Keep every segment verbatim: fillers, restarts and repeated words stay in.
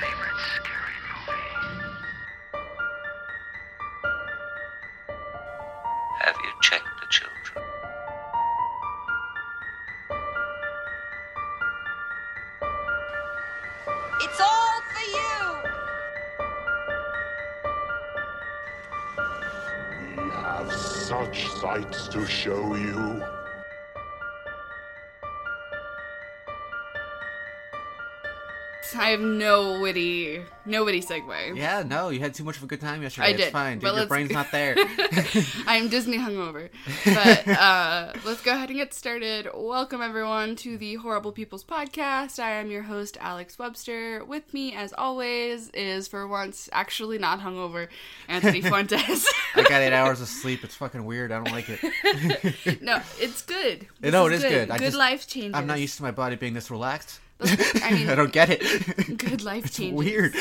favorite scary movie? Have you checked the children? It's all for you! We have such sights to show you. I have no witty, no witty segue. Yeah, no, you had too much of a good time yesterday. I It's did, fine, but dude. Your let's- brain's not there. I'm Disney hungover. But uh, let's go ahead and get started. Welcome, everyone, to the Horrible People's Podcast. I am your host, Alex Webster. With me, as always, is, for once, actually not hungover, Anthony Fuentes. I got eight hours of sleep. It's fucking weird. I don't like it. No, it's good. This No, it is good. I Good just- life changes. I'm not used to my body being this relaxed. I mean, I don't get it. good life It's changes. weird.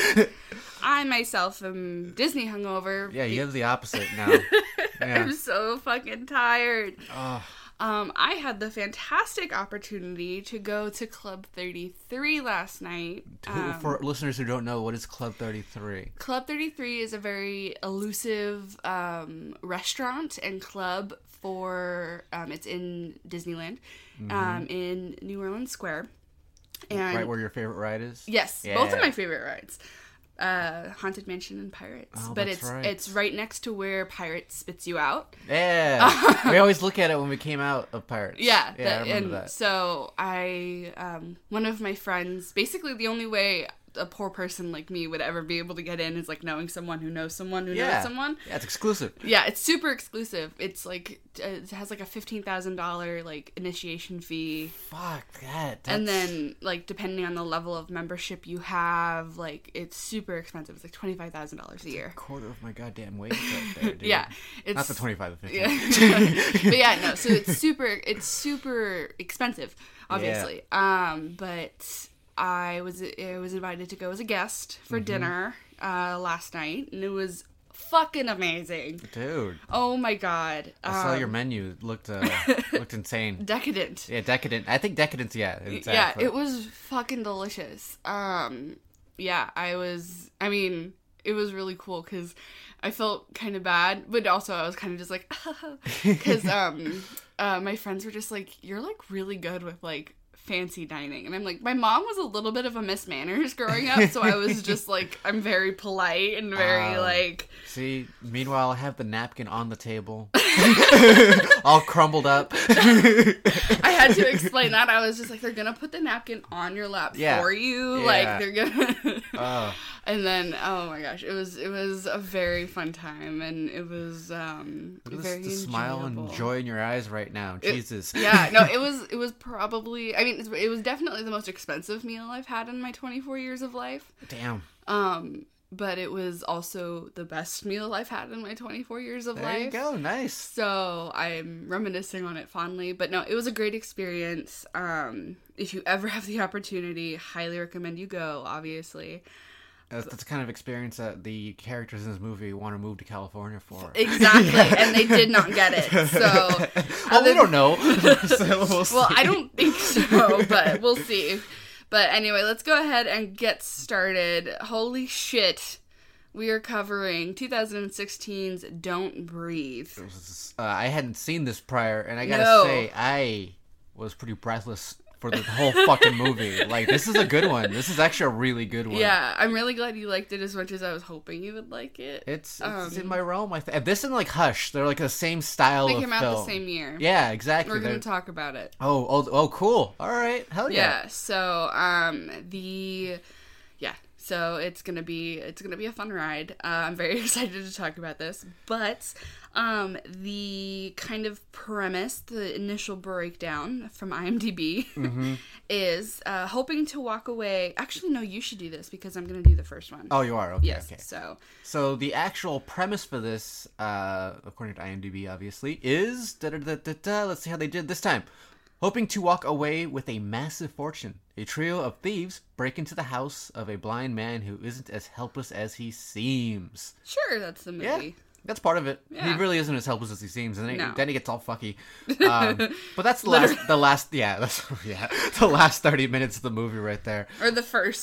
I myself am Disney hungover. Yeah, you have the opposite now. Yeah. I'm so fucking tired. Oh, Um, I had the fantastic opportunity to go to Club thirty-three last night. who, Um, for listeners who don't know, what is Club thirty-three? Club thirty-three is a very elusive um, restaurant and club for, um, it's in Disneyland, um, in New Orleans Square. And Right where your favorite ride is? yes, Yeah. both of my favorite rides. Uh, Haunted Mansion and Pirates. Oh, but that's it's right. it's right next to where Pirates spits you out. Yeah. We always look at it when we came out of Pirates. Yeah, Yeah, that- I remember and that. so I, um, one of my friends, basically the only way a poor person like me would ever be able to get in is like knowing someone who knows someone who Yeah. knows someone. Yeah, it's exclusive. Yeah, it's super exclusive. It's like uh, it has like a fifteen thousand dollar like initiation fee, Fuck that. and That's- then like depending on the level of membership you have, like it's super expensive. It's like twenty five thousand dollars a year. quarter of my goddamn wage right there, dude. Yeah, it's Not the twenty-five, the fifty. Yeah, but yeah, no. So it's super, it's super expensive, obviously. Um, but I was I was invited to go as a guest for Mm-hmm. dinner uh, last night, and it was fucking amazing. Dude, Oh my god! I saw Um, your menu. It looked uh, looked insane. decadent. Yeah, decadent. I think decadence. Yeah, Yeah, exactly. it was fucking delicious. Um, yeah, I was. I mean, it was really cool because I felt kind of bad, but also I was kind of just like, because um, uh, my friends were just like, "You're like really good with like fancy dining," and I'm like, my mom was a little bit of a Miss Manners growing up, so I was just like, I'm very polite and very Um, like. See, meanwhile, I have the napkin on the table, all crumbled up. I had to explain that. I was just like, they're gonna put the napkin on your lap Yeah. for you, Yeah. like they're gonna. Oh, And then, oh my gosh, it was it was a very fun time, and it was um look at very this, the smile and enjoyable. joy in your eyes right now. It- Jesus. Yeah, no, it was it was probably. I mean, it's- it was definitely the most expensive meal I've had in my twenty-four years of life. Damn. Um, but it was also the best meal I've had in my twenty-four years of There life. you go. Nice. So I'm reminiscing on it fondly. But no, it was a great experience. Um, if you ever have the opportunity, highly recommend you go. Obviously. That's, that's the kind of experience that the characters in this movie want to move to California for. Exactly, and they did not get it. So, Well, other we don't know. So we'll see. well, I don't think so, but we'll see. But anyway, let's go ahead and get started. Holy shit, we are covering twenty sixteen's "Don't Breathe." Uh, I hadn't seen this prior, and I gotta No. say, I was pretty breathless for the whole fucking movie. Like, this is a good one. This is actually a really good one. Yeah, I'm really glad you liked it as much as I was hoping you would like it. It's, it's Um, in my realm. I th- this and like Hush, they're like the same style They of came out film. the same year. Yeah, exactly. We're gonna They're- talk about it. Oh, oh, oh, cool. All right, hell yeah. Yeah. So, um, the yeah. So it's gonna be it's gonna be a fun ride. Uh, I'm very excited to talk about this. But um, the kind of premise, the initial breakdown from IMDb, Mm-hmm. is uh, hoping to walk away. Actually, no, you should do this because I'm gonna do the first one. Oh, you are okay. yes. Okay. So So the actual premise for this, uh, according to IMDb, obviously, is da da da da da. Let's see how they did this time. Hoping to walk away with a massive fortune, a trio of thieves break into the house of a blind man who isn't as helpless as he seems. sure, that's the movie. Yeah, that's part of it. Yeah. He really isn't as helpless as he seems, and then, No. he, then he gets all fucky. Um, but that's the last, the last, yeah, that's, yeah, the last thirty minutes of the movie right there. Or the first.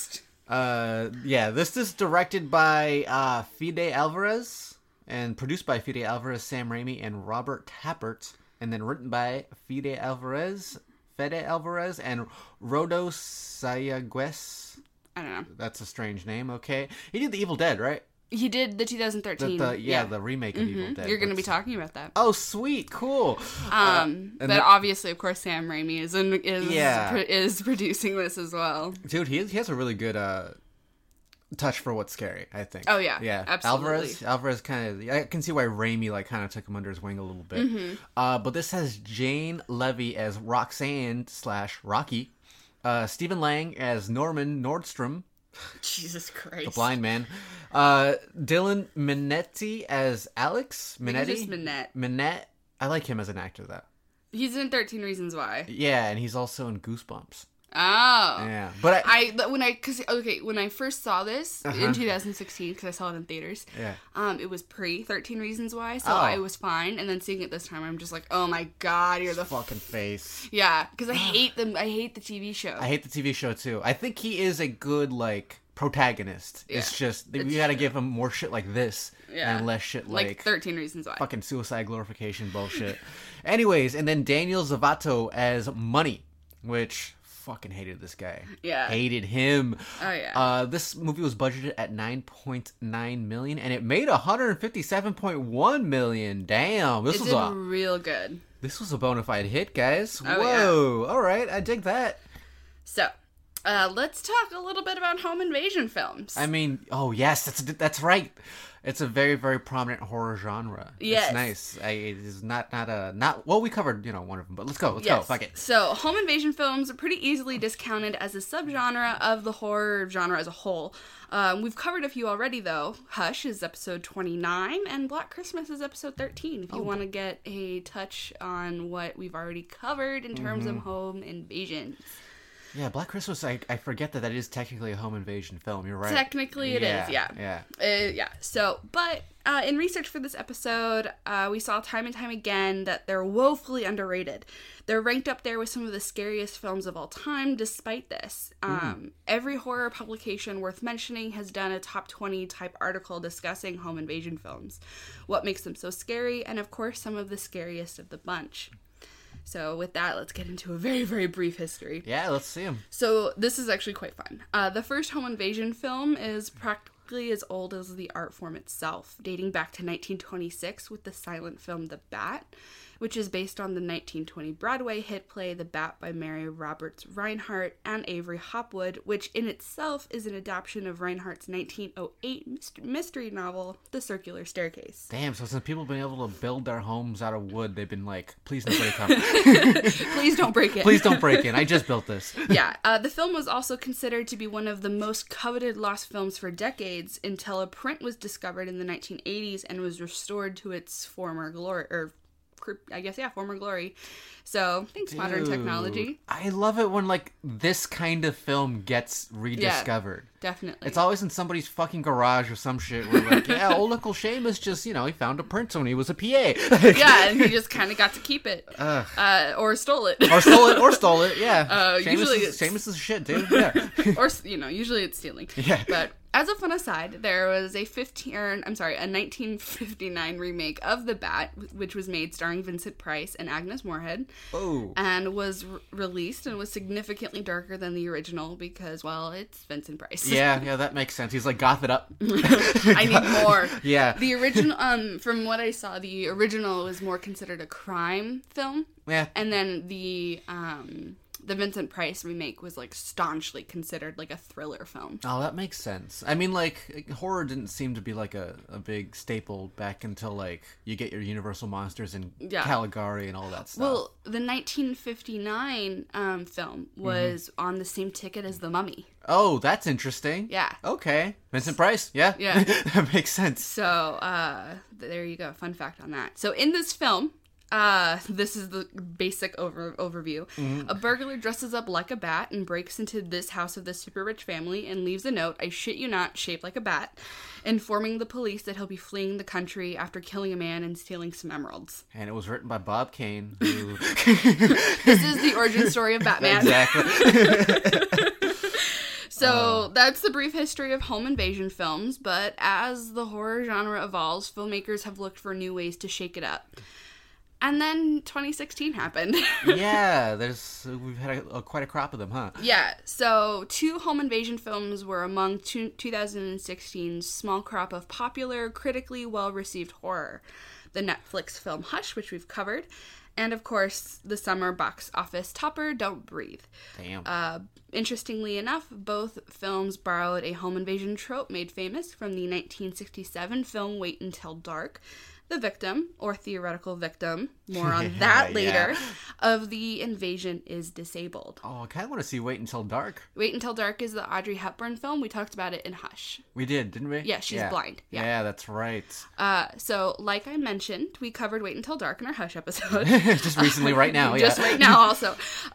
Uh, yeah, this is directed by uh, Fede Alvarez and produced by Fede Alvarez, Sam Raimi, and Robert Tappert, and then written by Fede Alvarez, Fede Alvarez, and Rodo Sayagues. I don't know. That's a strange name. Okay, he did The Evil Dead, right? He did the twenty The, thirteen. the, yeah, the remake of Evil Dead. You're going to be That's- talking about that. Oh, sweet, cool. Um, Uh, but and the- obviously, of course, Sam Raimi is in, is Yeah. pro- is producing this as well. Dude, he he has a really good uh touch for what's scary, I think. Oh, yeah. yeah. Absolutely. Alvarez, Alvarez kind of. I can see why Raimi like kind of took him under his wing a little bit. Mm-hmm. Uh, but this has Jane Levy as Roxanne slash Rocky, uh, Stephen Lang as Norman Nordstrom, Jesus Christ. the blind man, uh, Dylan Minetti as Alex I think it's Minetti. just Minette. Minette. I like him as an actor, though. He's in thirteen Reasons Why. Yeah, and he's also in Goosebumps. Oh. Yeah, but I, I but when I cause okay when I first saw this Uh-huh. in two thousand sixteen because I saw it in theaters. Yeah. Um, it was pre thirteen Reasons Why, so Oh. I was fine. And then seeing it this time, I'm just like, oh my god, you're the fucking face. yeah. Because I hate them. I hate the T V show. I hate the T V show too. I think he is a good like protagonist. It's Yeah, just it's we got to true. give him more shit like this Yeah. and less shit like, like, thirteen Reasons Why. fucking suicide glorification bullshit. Anyways, and then Daniel Zavato as Money, which fucking hated this guy. Yeah. Hated him. Oh yeah. Uh, this movie was budgeted at nine point nine million and it made one hundred fifty-seven point one million. Damn. This it was did a real good. this was a bona fide hit, guys. Oh, Whoa. All right, I dig that. So, uh, let's talk a little bit about home invasion films. I mean, oh yes, that's that's right. It's a very very prominent horror genre. Yes. It's nice. I, it is not not a not well we covered you know one of them, but let's go let's go Yes. fuck it. So, home invasion films are pretty easily discounted as a subgenre of the horror genre as a whole. Um, we've covered a few already, though. Hush is episode twenty-nine, and Black Christmas is episode thirteen, if you want to get a touch on what we've already covered in terms Mm-hmm. of home invasions. Yeah, Black Christmas. I, I forget that that is technically a home invasion film. You're right. Technically it is, yeah. Yeah. Uh, yeah. So, but uh, in research for this episode, uh, we saw time and time again that they're woefully underrated. They're ranked up there with some of the scariest films of all time, despite this. Um, every horror publication worth mentioning has done a top twenty type article discussing home invasion films, what makes them so scary, and of course, some of the scariest of the bunch. So with that, let's get into a very, very brief history. Yeah, let's see him. So this is actually quite fun. Uh, the first home invasion film is practically as old as the art form itself, dating back to nineteen twenty-six with the silent film The Bat, which is based on the nineteen twenty Broadway hit play The Bat by Mary Roberts Reinhardt and Avery Hopwood, which in itself is an adaptation of Reinhardt's nineteen oh eight myst- mystery novel, The Circular Staircase. Damn. So since people have been able to build their homes out of wood, they've been like, please nobody come. Please don't break it. Please don't break in. I just built this. Yeah, uh, the film was also considered to be one of the most coveted lost films for decades until a print was discovered in the nineteen eighties and was restored to its former glory, or I guess, yeah, former glory. So, thanks, modern Dude, technology. I love it when like this kind of film gets rediscovered. Definitely. It's always in somebody's fucking garage or some shit. Where like, yeah, old Uncle Seamus just, you know, he found a print when he was a P A. Yeah, and he just kind of got to keep it. Ugh. Uh, or stole it. or stole it, or stole it. Yeah. Uh, Seamus usually is, it's- Seamus is shit, dude. Yeah. or, you know, usually it's stealing. Yeah. But as a fun aside, there was a fifteen, or, I'm sorry, a nineteen fifty-nine remake of The Bat, which was made starring Vincent Price and Agnes Moorehead, Oh. and was re- released and was significantly darker than the original because, well, it's Vincent Price. Yeah, yeah, that makes sense. He's like, goth it up. I need more. Yeah. The original, um, from what I saw, the original was more considered a crime film, Yeah. and then the um, the Vincent Price remake was like staunchly considered like a thriller film. Oh, that makes sense. I mean, like, horror didn't seem to be, like, a, a big staple back until, like, you get your Universal Monsters and Yeah. Caligari and all that stuff. Well, the nineteen fifty-nine um, film was on the same ticket as The Mummy. Oh, that's interesting. Yeah. Okay. Vincent Price? Yeah. Yeah. That makes sense. So, uh, there you go. Fun fact on that. So, in this film, uh, this is the basic over- overview. A burglar dresses up like a bat and breaks into this house of this super rich family and leaves a note, I shit you not, shaped like a bat, informing the police that he'll be fleeing the country after killing a man and stealing some emeralds. And it was written by Bob Kane, who... This is the origin story of Batman. Exactly. So that's the brief history of home invasion films, but as the horror genre evolves, filmmakers have looked for new ways to shake it up. And then twenty sixteen happened. Yeah, there's we've had a, a, quite a crop of them, huh? Yeah, so two home invasion films were among two, twenty sixteen's small crop of popular, critically well-received horror. The Netflix film Hush, which we've covered, and of course, the summer box office topper, Don't Breathe. Damn. Uh, interestingly enough, both films borrowed a home invasion trope made famous from the nineteen sixty-seven film Wait Until Dark. The victim, or theoretical victim, more on that later, yeah. of the invasion is disabled. Oh, I kind of want to see Wait Until Dark. Wait Until Dark is the Audrey Hepburn film. We talked about it in Hush. We did, didn't we? Yeah, she's blind. Yeah. yeah, that's right. Uh, so, like I mentioned, we covered Wait Until Dark in our Hush episode. Just recently, right now. Just yeah. right now, also. Uh,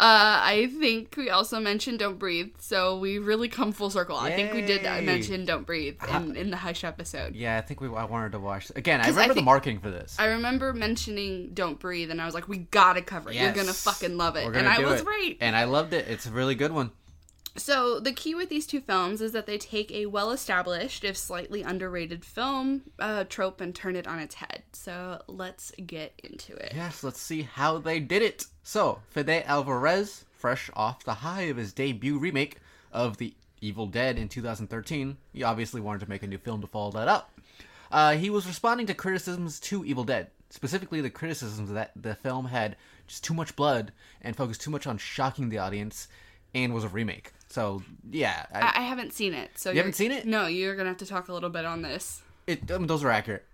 I think we also mentioned Don't Breathe, so we really come full circle. I think we did uh, Yay. mention Don't Breathe in, in the Hush episode. Yeah, I think we. I wanted to watch. Again, I 'Cause I remember the think- marketing for this. I remember mentioning Don't Breathe, and I was like, we gotta cover it. You're gonna Yes. fucking love it. We're And gonna I do was it. right. And I loved it. It's a really good one. So, the key with these two films is that they take a well-established, if slightly underrated film uh, trope and turn it on its head. So, let's get into it. Yes, let's see how they did it. So, Fede Alvarez, fresh off the high of his debut remake of The Evil Dead in two thousand thirteen, he obviously wanted to make a new film to follow that up. Uh, he was responding to criticisms to Evil Dead, specifically the criticisms that the film had just too much blood and focused too much on shocking the audience and was a remake. So, yeah. I, I, I haven't seen it. So You you're- haven't seen it? No, you're gonna have to talk a little bit on this. it, I mean, those are accurate.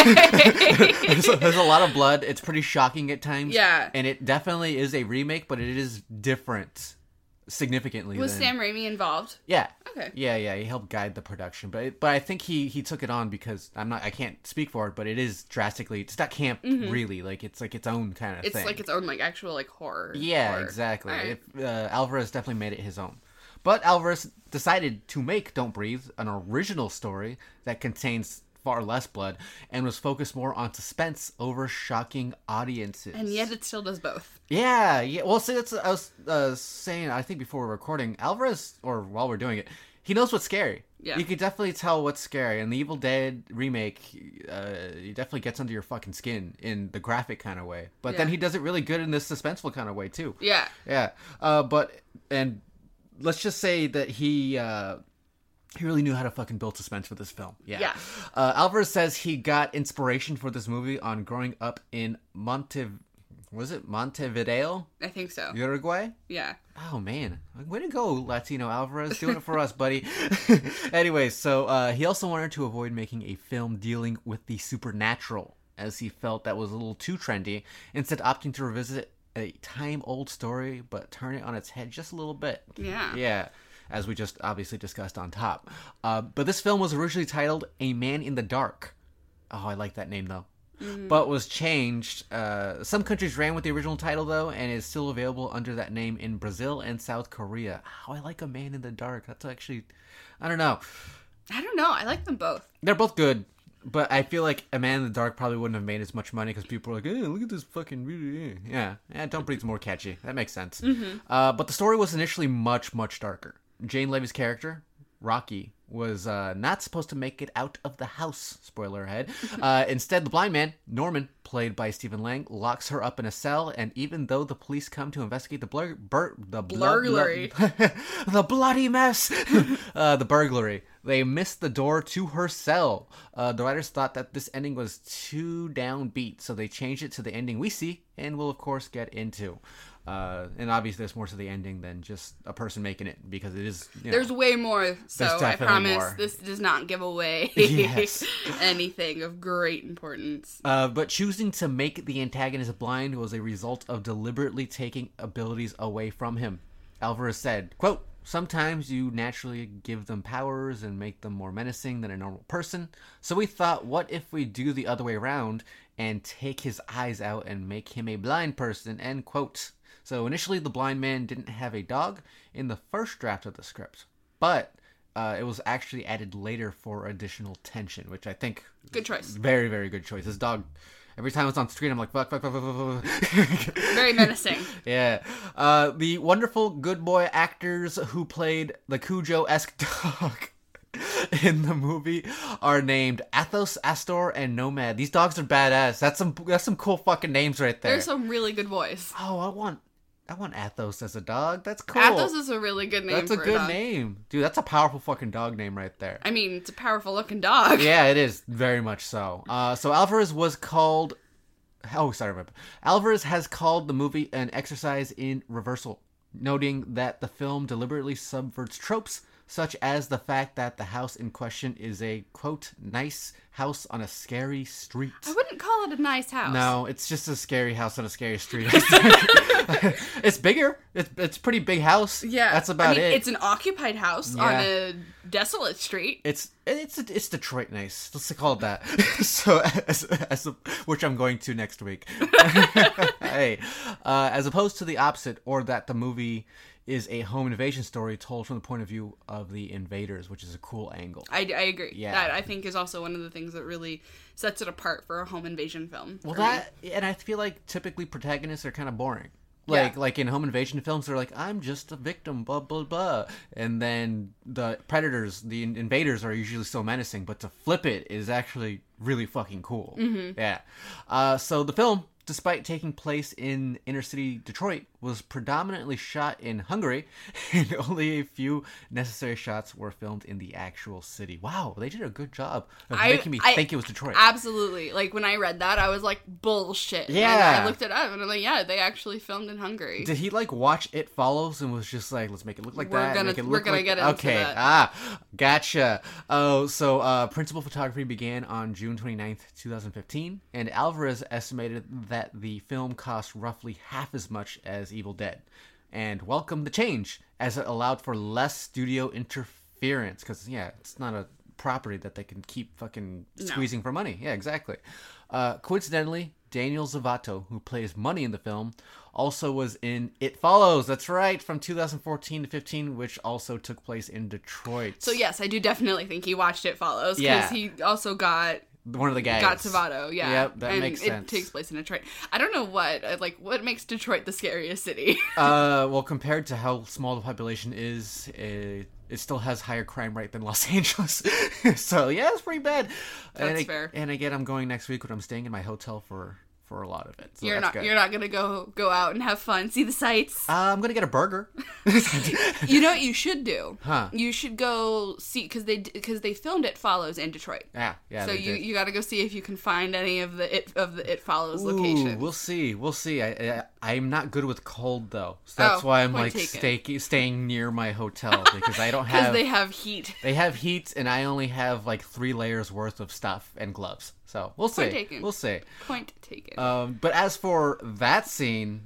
there's, a, there's a lot of blood. It's pretty shocking at times. Yeah. And it definitely is a remake, but it is different significantly. Was than... Sam Raimi involved? Yeah. Okay. Yeah, yeah, he helped guide the production, but it, but I think he he took it on because I'm not I can't speak for it, but it is drastically it's not camp really, like it's like its own kind of Mm-hmm. It's thing. like its own like actual like horror. Yeah, horror. exactly. All right. If, uh, Alvarez definitely made it his own. But Alvarez decided to make Don't Breathe an original story that contains far less blood and was focused more on suspense over shocking audiences. And yet it still does both. Yeah, yeah. Well, see, that's I was uh, saying. I think before we're recording, Alvarez, or while we're doing it, he knows what's scary. Yeah. You can definitely tell what's scary. And the Evil Dead remake, uh, he definitely gets under your fucking skin in the graphic kind of way. But then Yeah. he does it really good in this suspenseful kind of way too. Yeah. Yeah. Uh, but and let's just say that he. Uh, He really knew how to fucking build suspense for this film. Yeah. Yeah. Uh, Alvarez says he got inspiration for this movie on growing up in Monte... Was it Montevideo, I think so. Uruguay? Yeah. Oh, man. Way to go, Latino Alvarez. Doing it for us, buddy. Anyway, so uh, he also wanted to avoid making a film dealing with the supernatural, as he felt that was a little too trendy, instead opting to revisit a time-old story, but turn it on its head just a little bit. Yeah. Yeah, as we just obviously discussed on top. Uh, but this film was originally titled A Man in the Dark. Oh, I like that name, though. Mm. But was changed. Uh, some countries ran with the original title, though, and is still available under that name in Brazil and South Korea. Oh, I like A Man in the Dark. That's actually... I don't know. I don't know. I like them both. They're both good. But I feel like A Man in the Dark probably wouldn't have made as much money because people are like, hey, look at this fucking movie. Yeah, yeah, Don't Breathe's more catchy. That makes sense. Mm-hmm. Uh, but the story was initially much, much darker. Jane Levy's character, Rocky, was uh, not supposed to make it out of the house. Spoiler ahead. Uh, instead, the blind man, Norman, played by Stephen Lang, locks her up in a cell, and even though the police come to investigate the blur- bur- the blood- Burglary. the bloody mess, uh, the burglary, they missed the door to her cell. Uh, the writers thought that this ending was too downbeat, so they changed it to the ending we see, and we'll of course get into. Uh, and obviously, there's more to the ending than just a person making it, because it is. You know, There's way more, so There's I definitely promise more. this does not give away Yes. anything of great importance. Uh, but choosing to make the antagonist blind was a result of deliberately taking abilities away from him. Alvarez said, quote, sometimes you naturally give them powers and make them more menacing than a normal person. So we thought, what if we do the other way around and take his eyes out and make him a blind person, end quote. So initially the blind man didn't have a dog in the first draft of the script, but uh, it was actually added later for additional tension, which I think Good choice. very, very good choice. His dog Every time it's on screen, I'm like, fuck, fuck, fuck, fuck, fuck, fuck. Very menacing. Yeah. Uh, the wonderful good boy actors who played the Cujo-esque dog in the movie are named Athos, Astor, and Nomad. These dogs are badass. That's some that's some cool fucking names right there. There's some really good boys. Oh, I want I want Athos as a dog. That's cool. Athos is a really good name That's a for good dog. name. Dude, that's a powerful fucking dog name right there. I mean, it's a powerful looking dog. Yeah, it is. Very much so. Uh, so Alvarez was called... Oh, sorry. Alvarez has called the movie an exercise in reversal, noting that the film deliberately subverts tropes, such as the fact that the house in question is a, quote, nice house on a scary street. I wouldn't call it a nice house. No, it's just a scary house on a scary street. It's bigger. It's it's a pretty big house. Yeah. That's about I mean, it. It's an occupied house on Yeah. a desolate street. It's it's it's Detroit nice. Let's call it that. So as, as a, which I'm going to next week. Hey, uh, as opposed to the opposite, or that the movie is a home invasion story told from the point of view of the invaders, which is a cool angle. I, I agree. Yeah. That, I think, is also one of the things that really sets it apart for a home invasion film. Well, for me. that and I feel like typically protagonists are kind of boring. Like Yeah. like in home invasion films, they're like, I'm just a victim, blah blah blah, and then the predators, the in- invaders, are usually so menacing. But to flip it is actually really fucking cool. Mm-hmm. Yeah. Uh, so the film, despite taking place in inner city Detroit, was predominantly shot in Hungary, and only a few necessary shots were filmed in the actual city. Wow, they did a good job of I- making me I- think it was Detroit. Absolutely. Like, when I read that, I was like, bullshit. And Yeah. I looked it up, and I'm like, yeah, they actually filmed in Hungary. Did he like watch It Follows and was just like, let's make it look like We're that? gonna- make it we're look gonna like... get into okay. that. Ah, gotcha. Oh, so uh, principal photography began on June twenty-ninth, twenty fifteen, and Alvarez estimated that the film cost roughly half as much as Evil Dead, and welcomed the change as it allowed for less studio interference. Because yeah, it's not a property that they can keep fucking squeezing for money. Yeah, exactly. Uh, coincidentally, Daniel Zavato, who plays Money in the film, also was in It Follows. That's right, from two thousand fourteen to fifteen, which also took place in Detroit. So, yes, I do definitely think he watched It Follows, because Yeah. he also got... one of the guys. Got Zavato, yeah. Yep, that and makes it sense. takes place in Detroit. I don't know what, uh, like, what makes Detroit the scariest city? Uh, well, compared to how small the population is, it, it still has higher crime rate than Los Angeles. So yeah, it's pretty bad. That's and I- fair. And again, I'm going next week when I'm staying in my hotel for for a lot of it. So you're that's not good. you're not gonna go go out and have fun, see the sights. Uh, I'm gonna get a burger. You know what you should do? Huh. You should go see, because they because they filmed It Follows in Detroit. Yeah, yeah. so they you did. you got to go see if you can find any of the it of the It Follows Ooh, locations. we'll see. We'll see. I, I I'm not good with cold though, so that's Oh, why I'm point like taken. stay, staying near my hotel because I don't Because have. they have heat. They have heat, and I only have like three layers worth of stuff and gloves. So we'll see. Point taken. We'll see. Point taken. Um, but as for that scene,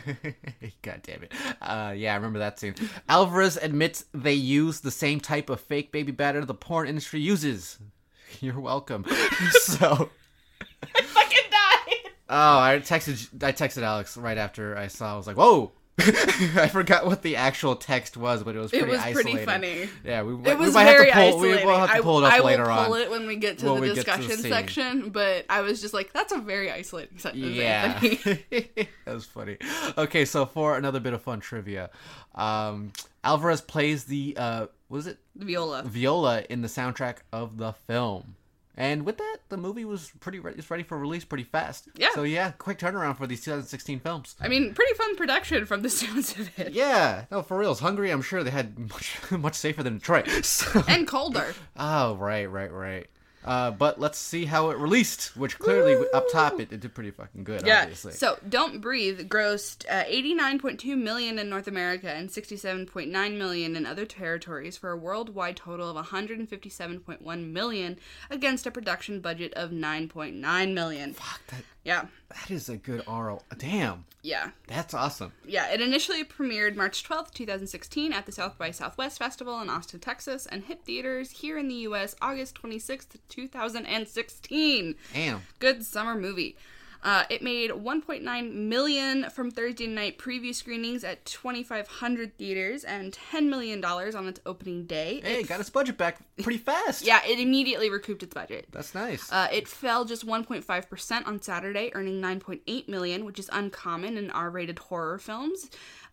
god damn it, uh, yeah, I remember that scene. Alvarez admits they use the same type of fake baby batter the porn industry uses. You're welcome. So, I fucking died. oh, I texted, I texted Alex right after I saw. I was like, whoa. I forgot what the actual text was, but it was pretty It was isolating. pretty funny. Yeah, we, It we was might very have to pull. isolating. We will have to pull it up I, I later will pull on. it when we get to When the we get to the discussion scene. section. But I was just like, that's a very isolating sentence. Yeah, Anthony. that was funny. Okay, so for another bit of fun trivia, um, Alvarez plays the uh, what is it? Viola. Viola in the soundtrack of the film. And with that, the movie was pretty re- it's ready for release pretty fast. Yeah. So yeah, quick turnaround for these two thousand sixteen films. I mean, pretty fun production from the sounds of it. Yeah, no, for reals. Hungary, I'm sure they had much much safer than Detroit. So. And colder. Oh, right, right, right. Uh, but let's see how it released, which clearly up top it, it did pretty fucking good, Yeah. obviously. So, Don't Breathe grossed uh, eighty-nine point two million dollars in North America and sixty-seven point nine million dollars in other territories for a worldwide total of one hundred fifty-seven point one million dollars against a production budget of nine point nine million dollars. Fuck, that, Yeah. that is a good R O. Damn, Yeah. that's awesome. Yeah, it initially premiered March twelfth, twenty sixteen at the South by Southwest Festival in Austin, Texas, and hit theaters here in the U S August twenty-sixth, two thousand sixteen. Damn. Good summer movie. Uh, it made one point nine million dollars from Thursday night preview screenings at twenty-five hundred theaters and ten million dollars on its opening day. Hey, It got its budget back pretty fast. Yeah, it immediately recouped its budget. That's nice. Uh, it fell just one point five percent on Saturday, earning nine point eight million dollars, which is uncommon in R-rated horror films,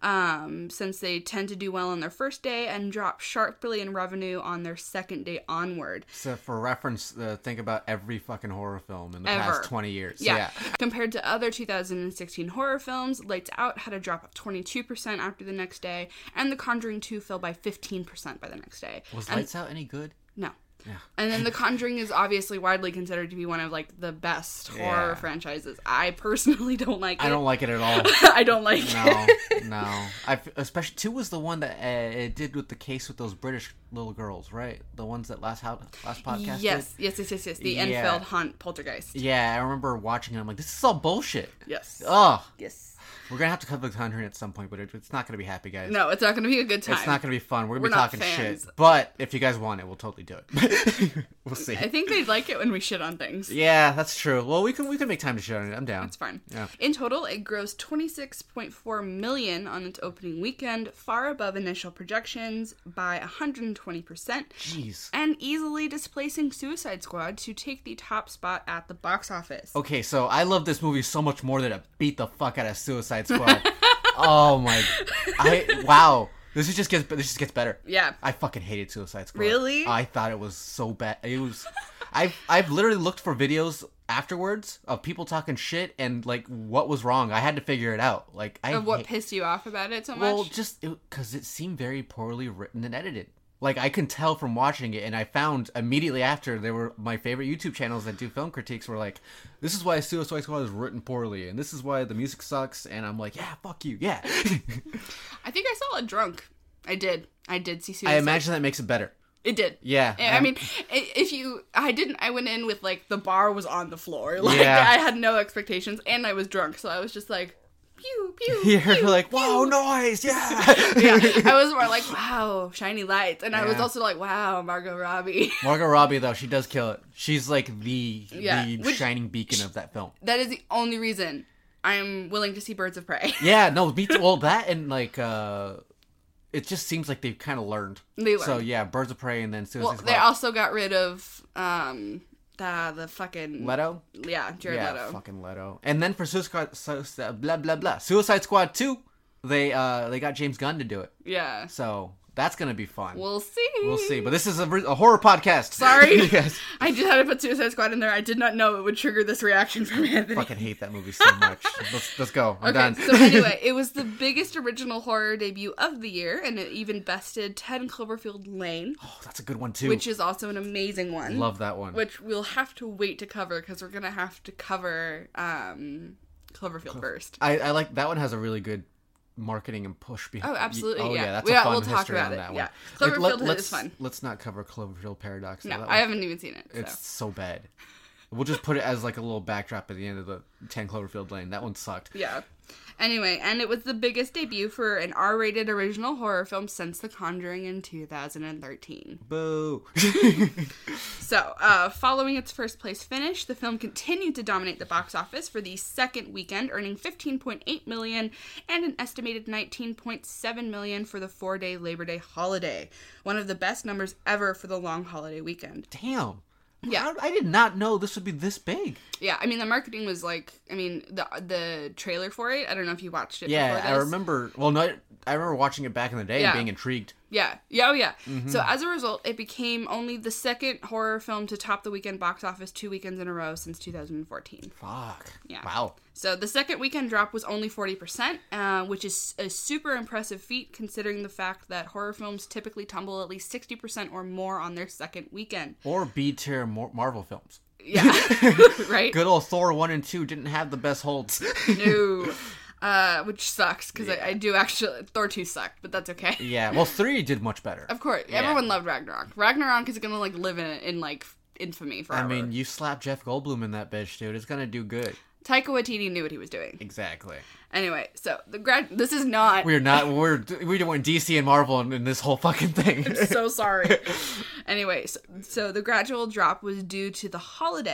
um, since they tend to do well on their first day and drop sharply in revenue on their second day onward. So for reference, uh, think about every fucking horror film in the Ever. past twenty years. Yeah. Yeah. Compared to other two thousand sixteen horror films, Lights Out had a drop of twenty-two percent after the next day, and The Conjuring two fell by fifteen percent by the next day. Was And- Lights Out any good? No. Yeah. And then The Conjuring is obviously widely considered to be one of, like, the best horror Yeah. franchises. I personally don't like it. I don't like it at all. I don't like No, it. no. I especially two was the one that uh, it did with the case with those British little girls, right? The ones that last how last podcast. Yes, yes, yes, yes, yes. The Yeah. Enfield Hunt poltergeist. Did? Yeah, I remember watching it. I'm like, this is all bullshit. Yes. Ugh. Yes. We're gonna have to cover the Conjuring at some point, but it, it's not gonna be happy, guys. No, it's not going to be a good time. It's not gonna be fun. We're gonna We're be not talking fans. shit. But if you guys want it, we'll totally do it. We'll see. I think they'd like it when we shit on things. Yeah, that's true. Well, we can we can make time to shit on it. I'm down. It's fine. Yeah. In total, it grossed twenty-six point four million dollars on its opening weekend, far above initial projections by one hundred twenty percent, Jeez. and easily displacing Suicide Squad to take the top spot at the box office. Okay, so I love this movie so much more that it beat the fuck out of Suicide Squad. Oh my! I wow. This is just gets this just gets better. Yeah. I fucking hated Suicide Squad. Really? I thought it was so bad. It was. I've I've literally looked for videos afterwards of people talking shit and like what was wrong. I had to figure it out. Like I. Of what hate- pissed you off about it so much? Well, just because it, it seemed very poorly written and edited. Like I can tell from watching it, and I found immediately after there were my favorite YouTube channels that do film critiques were like, "This is why Suicide Squad is written poorly, and this is why the music sucks." And I'm like, "Yeah, fuck you, yeah." I think I saw it drunk. I did. I did see Suicide I imagine that makes it better. It did. Yeah, I I'm- mean, i- if you, I didn't, I went in with, like, the bar was on the floor. Like, Yeah. I had no expectations, and I was drunk, so I was just like, pew, pew, You're pew, like, pew. "Whoa, noise, yeah." Yeah, I was more like, wow, shiny lights. And I was Yeah. also like, wow, Margot Robbie. Margot Robbie though, she does kill it. She's like the Yeah, the which- shining beacon of that film. That is the only reason I'm willing to see Birds of Prey. Yeah, no, beat well that and like uh it just seems like they've kind of learned. They So learned. yeah, Birds of Prey and then Suicide Well, Squad. they also got rid of, um, the, the fucking... Leto? Yeah, Jared yeah, Leto. fucking Leto. And then for Suicide so, so, blah blah blah. Suicide Squad two, they uh they got James Gunn to do it. Yeah. So that's gonna be fun. We'll see. We'll see. But this is a, re- a horror podcast. Sorry. Yes. I just had to put Suicide Squad in there. I did not know it would trigger this reaction from Anthony. Fucking hate that movie so much. let's let's go. I'm Okay, done. so anyway, it was the biggest original horror debut of the year, and it even bested ten Cloverfield Lane, Oh, that's a good one too. which is also an amazing one. Love that one. Which we'll have to wait to cover, because we're going to have to cover um, Cloverfield first. I, I like that one has a really good marketing and push behind. Oh, absolutely, Oh yeah. yeah, that's Yeah, a fun we'll talk history about on it, that yeah. one. Cloverfield is let's, fun. Let's not cover Cloverfield Paradox. No, that I one- haven't even seen it. So. It's so bad. We'll just put it as like a little backdrop at the end of the ten Cloverfield Lane. That one sucked. Yeah. Anyway, and it was the biggest debut for an R-rated original horror film since The Conjuring in two thousand thirteen. Boo. So, uh, following its first place finish, the film continued to dominate the box office for the second weekend, earning fifteen point eight million dollars and an estimated nineteen point seven million dollars for the four-day Labor Day holiday. One of the best numbers ever for the long holiday weekend. Damn. Yeah. I, I did not know this would be this big. Yeah, I mean, the marketing was like, I mean, the the trailer for it, I don't know if you watched it Yeah, before I this. remember. Well, no, I remember watching it back in the day Yeah. and being intrigued. Yeah, yeah, oh yeah. Mm-hmm. So as a result, it became only the second horror film to top the weekend box office two weekends in a row since two thousand fourteen. Fuck. Yeah. Wow. So the second weekend drop was only forty percent, uh, which is a super impressive feat considering the fact that horror films typically tumble at least sixty percent or more on their second weekend. Or B tier Mar- Marvel films. Yeah, right? Good old Thor one and two didn't have the best holds. No. Uh, which sucks, because I, I do actually... Thor two sucked, but that's okay. Yeah, well, three did much better. Of course, Yeah. everyone loved Ragnarok. Ragnarok is gonna, like, live in, in like, infamy forever. I mean, you slap Jeff Goldblum in that bitch, dude. It's gonna do good. Taika Waititi knew what he was doing. Exactly. Anyway, so the grad... This is not... We're not. We're we don't want D C and Marvel in, in this whole fucking thing. so sorry. Anyway, so, so the gradual drop was due to the holiday.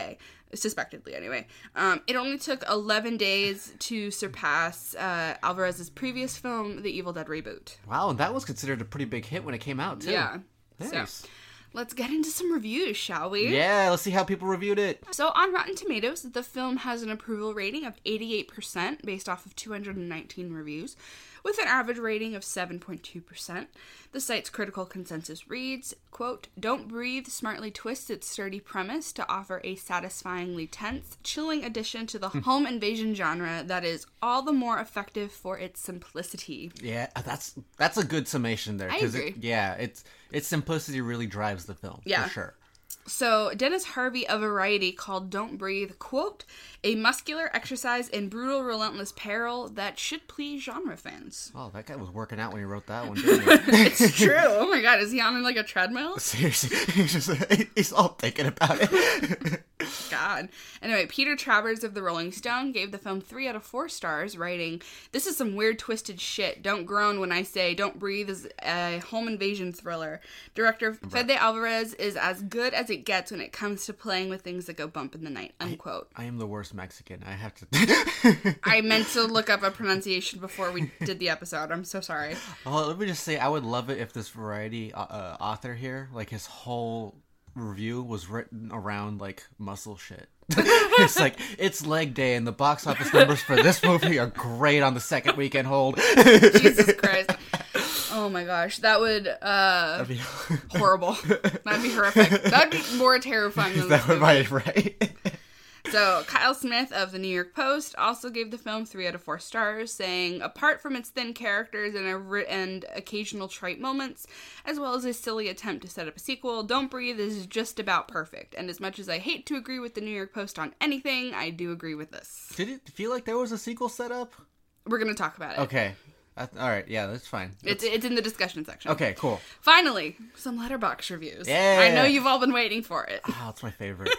suspectedly anyway. Um, it only took eleven days to surpass uh, Alvarez's previous film, The Evil Dead reboot. Wow, and that was considered a pretty big hit when it came out, too. Yeah. Nice. So, let's get into some reviews, shall we? Yeah, let's see how people reviewed it. So, on Rotten Tomatoes, the film has an approval rating of eighty-eight percent based off of two hundred nineteen reviews, with an average rating of seven point two percent. The site's critical consensus reads, quote, "Don't Breathe smartly twists its sturdy premise to offer a satisfyingly tense, chilling addition to the home invasion genre that is all the more effective for its simplicity." Yeah, that's that's a good summation there. I 'cause agree. It, yeah, it's its simplicity really drives the film, Yeah. for sure. So, Dennis Harvey of Variety called Don't Breathe, quote, "a muscular exercise in brutal, relentless peril that should please genre fans." Oh, that guy was working out when he wrote that one, didn't he? It's true. Oh my god, is he on like a treadmill? Seriously, he's, just, he's all thinking about it. God. Anyway, Peter Travers of the Rolling Stone gave the film three out of four stars, writing, "This is some weird, twisted shit. Don't groan when I say Don't Breathe is a home invasion thriller. Director Fede Alvarez is as good as it gets when it comes to playing with things that go bump in the night," unquote. I am the worst Mexican. I have to... I meant to look up a pronunciation before we did the episode. I'm so sorry. Well, let me just say, I would love it if this Variety uh, uh, author here, like his whole review was written around like muscle shit. It's like, it's leg day and the box office numbers for this movie are great on the second weekend hold. Jesus Christ. Oh my gosh, that would, uh, That'd be... horrible. That'd be horrific. That'd be more terrifying than this that would movie. be right. So, Kyle Smith of the New York Post also gave the film three out of four stars, saying, "Apart from its thin characters and, a ri- and occasional trite moments, as well as a silly attempt to set up a sequel, Don't Breathe is just about perfect. And as much as I hate to agree with the New York Post on anything, I do agree with this." Did it feel like there was a sequel set up? We're going to talk about it. Okay. Uh, all right. Yeah, that's fine. It's, it's in the discussion section. Okay, cool. Finally, some Letterboxd reviews. Yeah. I know you've all been waiting for it. Oh, that's my favorite.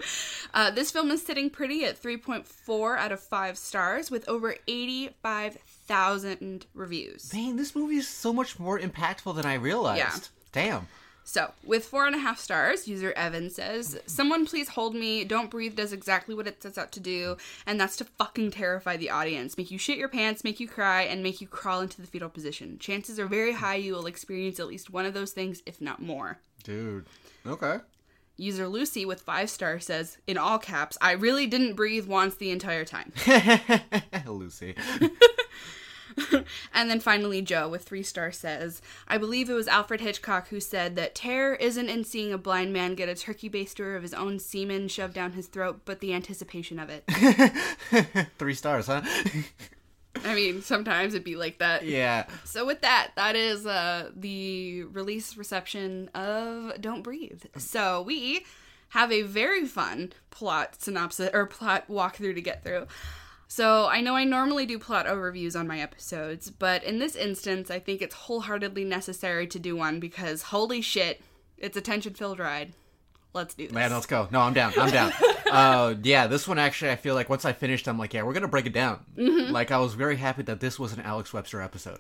Uh, this film is sitting pretty at three point four out of five stars with over eighty-five thousand reviews. Dang, this movie is so much more impactful than I realized. Yeah. Damn. So, with four and a half stars, user Evan says, "Someone please hold me. Don't Breathe does exactly what it sets out to do, and that's to fucking terrify the audience. Make you shit your pants, make you cry, and make you crawl into the fetal position. Chances are very high you will experience at least one of those things, if not more." Dude. Okay. User Lucy with five stars says, in all caps, "I really didn't breathe once the entire time." Lucy. And then finally, Joe with three stars says, "I believe it was Alfred Hitchcock who said that terror isn't in seeing a blind man get a turkey baster of his own semen shoved down his throat, but the anticipation of it." Three stars, huh? I mean, sometimes it'd be like that. Yeah. So with that, that is uh, the release reception of Don't Breathe. So we have a very fun plot synopsis, or plot walkthrough to get through. So I know I normally do plot overviews on my episodes, but in this instance, I think it's wholeheartedly necessary to do one because holy shit, it's a tension-filled ride. Let's do this. Man, let's go. No, I'm down. I'm down. uh, yeah, this one actually, I feel like once I finished, I'm like, yeah, we're going to break it down. Mm-hmm. Like, I was very happy that this was an Alex Webster episode.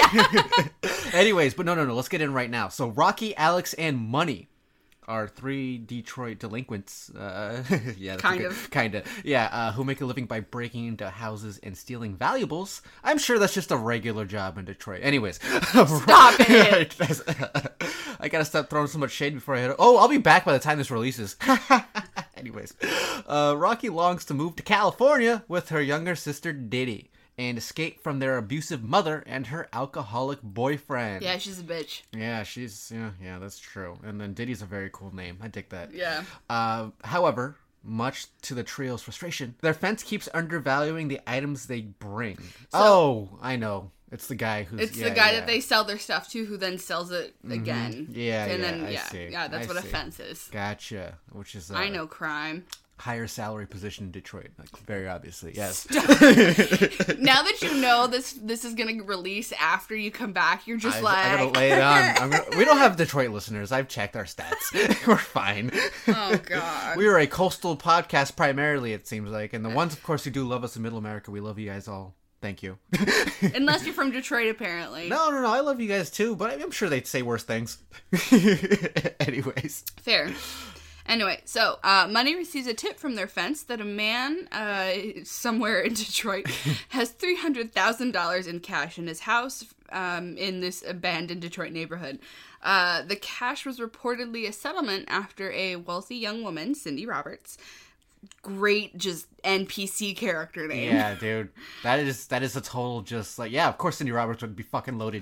Anyways, but no, no, no. Let's get in right now. So, Rocky, Alex, and Money are three Detroit delinquents. Uh, yeah, that's Kind good, of. Kind of. Yeah, uh, who make a living by breaking into houses and stealing valuables. I'm sure that's just a regular job in Detroit. Anyways. Stop it! I gotta stop throwing so much shade before I hit it. Oh, I'll be back by the time this releases. Anyways. Uh, Rocky longs to move to California with her younger sister Diddy and escape from their abusive mother and her alcoholic boyfriend. Yeah, she's a bitch. Yeah, she's, yeah, yeah, that's true. And then Diddy's a very cool name. I dig that. Yeah. Uh, however, much to the trio's frustration, their fence keeps undervaluing the items they bring. oh, I know. It's the guy who's... It's yeah, the guy yeah. that they sell their stuff to who then sells it again. Yeah, and yeah, then, I yeah, see. yeah, that's I what see. a fence is. Gotcha. Which is... Uh, I know crime. higher salary position in Detroit. Like, very obviously, yes. Now that you know this this is going to release after you come back, you're just I, like... I gotta lay it on. I'm gonna, we don't have Detroit listeners. I've checked our stats. We're fine. Oh, God. We are a coastal podcast primarily, it seems like. And the ones, of course, who do love us in Middle America, we love you guys all. Thank you. Unless you're from Detroit, apparently. No, no, no. I love you guys too, but I'm sure they'd say worse things. Anyways. Fair. Anyway, so uh, Money receives a tip from their fence that a man uh, somewhere in Detroit has three hundred thousand dollars in cash in his house um, in this abandoned Detroit neighborhood. Uh, the cash was reportedly a settlement after a wealthy young woman, Cindy Roberts, great just N P C character name. Yeah, dude. That is that is a total just like, yeah, of course Cindy Roberts would be fucking loaded.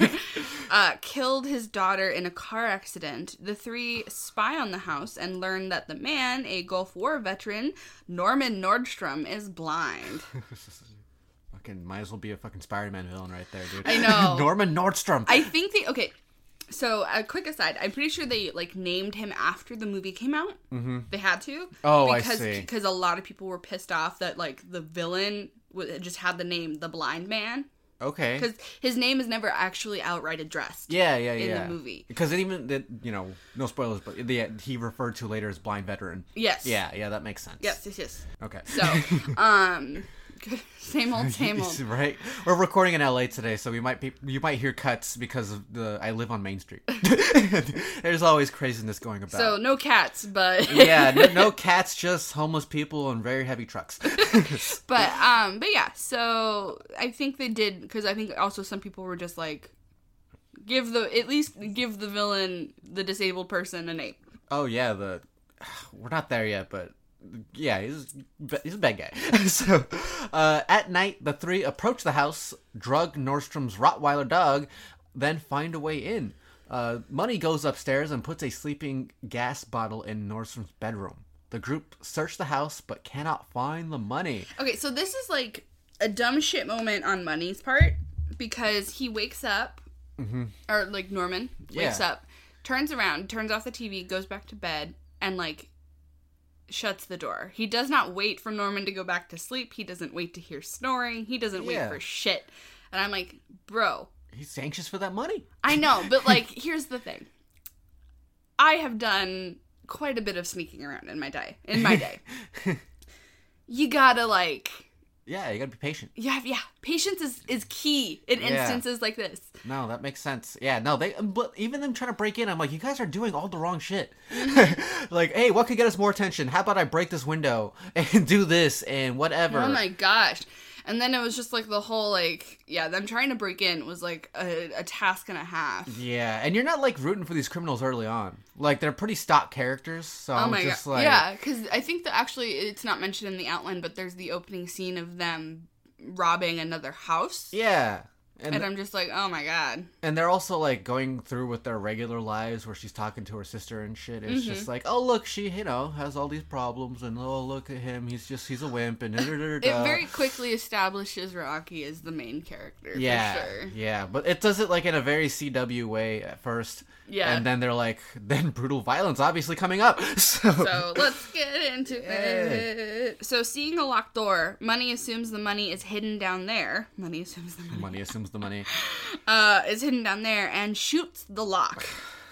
uh, killed his daughter in a car accident. The three spy on the house and learn that the man, a Gulf War veteran, Norman Nordstrom, is blind. Fucking might as well be a fucking Spider-Man villain right there, dude. I know. Norman Nordstrom. I think they okay. So, a quick aside, I'm pretty sure they, like, named him after the movie came out. Mm-hmm. They had to. Oh, I because, see. Because a lot of people were pissed off that, like, the villain w- just had the name The Blind Man. Okay. Because his name is never actually outright addressed. Yeah, yeah, in yeah. the movie. Because it even, that you know, no spoilers, but the, he referred to later as blind veteran. Yes. Yeah, yeah, that makes sense. Yes, yes, yes. Okay. So, um... same old, same old. Right. We're recording in L A today, so we might be you might hear cuts because of the I live on Main Street. There's always craziness going about. So no cats, but yeah, no, no cats, just homeless people and very heavy trucks. but um, but yeah. So I think they did because I think also some people were just like, give the at least give the villain, the disabled person, a name. Oh yeah, the we're not there yet, but. Yeah, he's he's a bad guy. So, uh, at night, the three approach the house, drug Nordstrom's Rottweiler dog, then find a way in. Uh, Money goes upstairs and puts a sleeping gas bottle in Nordstrom's bedroom. The group search the house but cannot find the money. Okay, so this is like a dumb shit moment on Money's part because he wakes up, mm-hmm. or like Norman wakes Yeah. up, turns around, turns off the T V, goes back to bed, and like shuts the door. He does not wait for Norman to go back to sleep. He doesn't wait to hear snoring. He doesn't Yeah. wait for shit. And I'm like, bro. He's anxious for that money. I know, but like, here's the thing. I have done quite a bit of sneaking around in my day. In my day. You gotta like... Yeah, you gotta be patient. Yeah, yeah. Patience is, is key in Yeah. instances like this. No, that makes sense. Yeah, no, they, but even them trying to break in, I'm like, you guys are doing all the wrong shit. Like, hey, what could get us more attention? How about I break this window and do this and whatever? Oh my gosh. And then it was just like the whole, like, yeah, them trying to break in was like a, a task and a half. Yeah, and you're not like rooting for these criminals early on. Like, they're pretty stock characters, so Oh I'm my just god. like... Yeah, because I think that actually it's not mentioned in the outline, but there's the opening scene of them robbing another house. Yeah. And, And I'm just like, oh my god. and they're also, like, going through with their regular lives where she's talking to her sister and shit. It's Mm-hmm. just like, oh, look, she, you know, has all these problems, and oh, look at him, he's just, he's a wimp, and It very quickly establishes Rocky as the main character, Yeah, for sure. yeah, but it does it, like, in a very C W way at first. Yeah. And then they're like, then brutal violence obviously coming up. So, So let's get into it. So seeing a locked door, Money assumes the money is hidden down there. Money assumes the money. money assumes the money. Uh, is hidden down there and shoots the lock.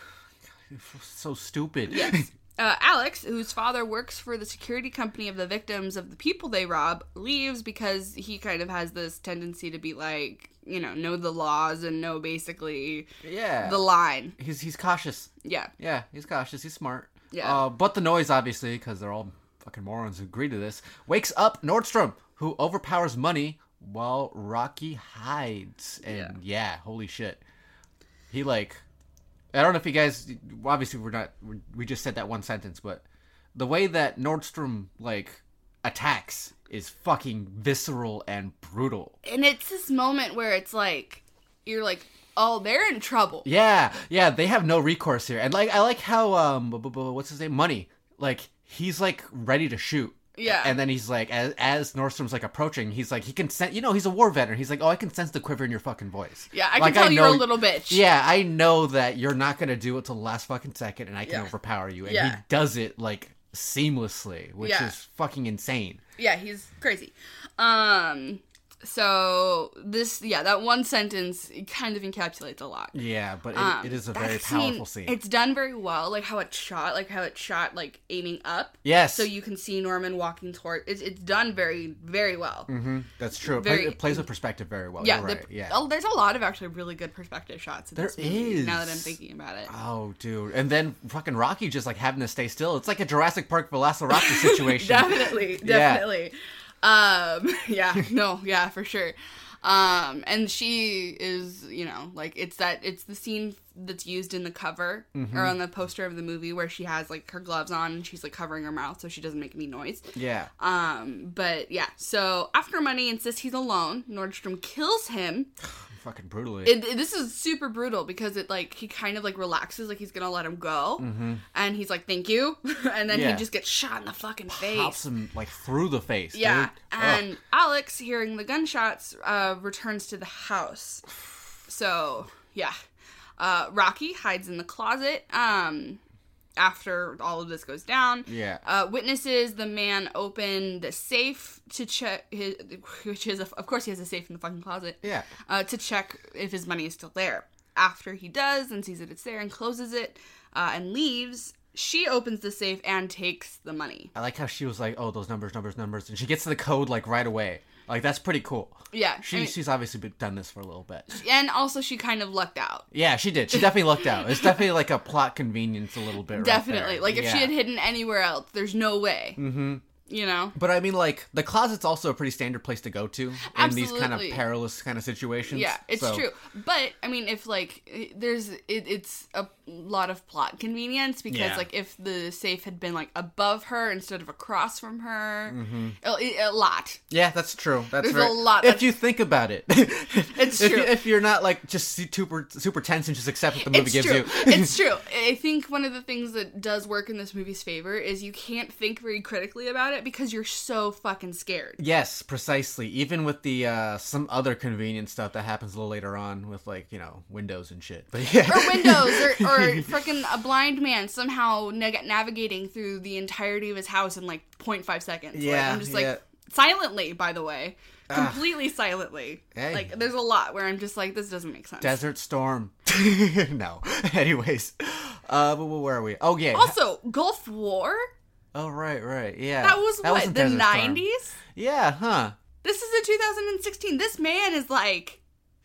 So stupid. Yes. Uh, Alex, whose father works for the security company of the victims of the people they rob, leaves because he kind of has this tendency to be like, you know, know the laws and know basically Yeah. the line. He's he's cautious. Yeah. Yeah, he's cautious. He's smart. Yeah. Uh, but the noise, obviously, because they're all fucking morons who agree to this, wakes up Nordstrom, who overpowers Money while Rocky hides. And yeah, Yeah. holy shit. He, like... I don't know if you guys... Obviously, we're not... We're, we just said that one sentence, but the way that Nordstrom, like, attacks is fucking visceral and brutal. And it's this moment where it's like, you're like, oh, they're in trouble. Yeah, yeah, they have no recourse here. And, like, I like how, um, bu- bu- bu- what's his name? Money. Like, he's, like, ready to shoot. Yeah. And then he's like, as, as Nordstrom's, like, approaching, he's like, he can sense, you know, he's a war veteran. He's like, oh, I can sense the quiver in your fucking voice. Yeah, I can Like, tell you're know- a little bitch. Yeah, I know that you're not going to do it till the last fucking second, and I can Yeah. overpower you. And Yeah. he does it, like, seamlessly, which Yeah. is fucking insane. Yeah, he's crazy. Um, So this, yeah, that one sentence it kind of encapsulates a lot. Yeah, but it, Um, it is a that very powerful scene. It's done very well, like how it's shot, like how it's shot, like aiming up. Yes. So you can see Norman walking toward. It's it's done very very well. Mm-hmm. That's true. It, Very- plays, it plays with perspective very well. Yeah, You're the- right. Yeah. oh, there's a lot of actually really good perspective shots in There this movie. is. Now that I'm thinking about it. Oh, dude. And then fucking Rocky just like having to stay still. It's like a Jurassic Park Velociraptor situation. Definitely, Yeah. definitely. Um, yeah, no, yeah, for sure. Um, and she is, you know, like it's that it's the scene that's used in the cover Mm-hmm. or on the poster of the movie where she has like her gloves on and she's like covering her mouth so she doesn't make any noise. Yeah. Um, but yeah, so after Money insists he's alone, Nordstrom kills him. Fucking brutally. It, it- this is super brutal because it like he kind of like relaxes like he's gonna let him go, and he's like thank you, and then Mm-hmm. Yeah. he just gets shot in the fucking Pops face. him like through the face. Yeah, Dude. Ugh. and Alex, hearing the gunshots, uh, returns to the house. So yeah, uh, Rocky hides in the closet. Um, after all of this goes down, Yeah. uh, witnesses the man open the safe to check his, which is a, of course he has a safe in the fucking closet. Yeah. Uh, to check if his money is still there. After he does and sees that it's there and closes it uh, and leaves, she opens the safe and takes the money. I like how she was like, "Oh, those numbers, numbers, numbers," and she gets to the code like right away. Like that's pretty cool. Yeah, She I mean- she's obviously been, done this for a little bit. And also, she kind of lucked out. Yeah, she did. She definitely lucked out. It's definitely like a plot convenience a little bit. Right Definitely. there. Like, if Yeah. she had hidden anywhere else, there's no way. Mm-hmm. You know? But I mean, like the closet's also a pretty standard place to go to in these kind of Absolutely. perilous kind of situations. Yeah, it's So- true. But, I mean, if, like, it- there's, it, it's a lot of plot convenience because, Yeah. like, if the safe had been, like, above her instead of across from her, Mm-hmm. a, a lot. Yeah, that's true. That's There's very, a lot- If that's- you think about it, It's if, true. You, if you're not like just super super tense and just accept what the movie It's gives true. you. It's true. I think one of the things that does work in this movie's favor is you can't think very critically about it because you're so fucking scared. Yes, precisely. Even with the uh some other convenient stuff that happens a little later on with like, you know, windows and shit. But yeah. Or windows, or, or freaking a blind man somehow nag- navigating through the entirety of his house in like zero point five seconds. Like, Yeah, I'm just like, yeah. silently, by the way. Completely silently. Hey. Like, there's a lot where I'm just like, this doesn't make sense. Desert Storm. No. Anyways. Uh but where are we? Oh yeah. Also, Gulf War? Oh right, right. Yeah. That was what, wasn't the Desert Storm. nineties? Yeah, huh. This is in two thousand sixteen. This man is like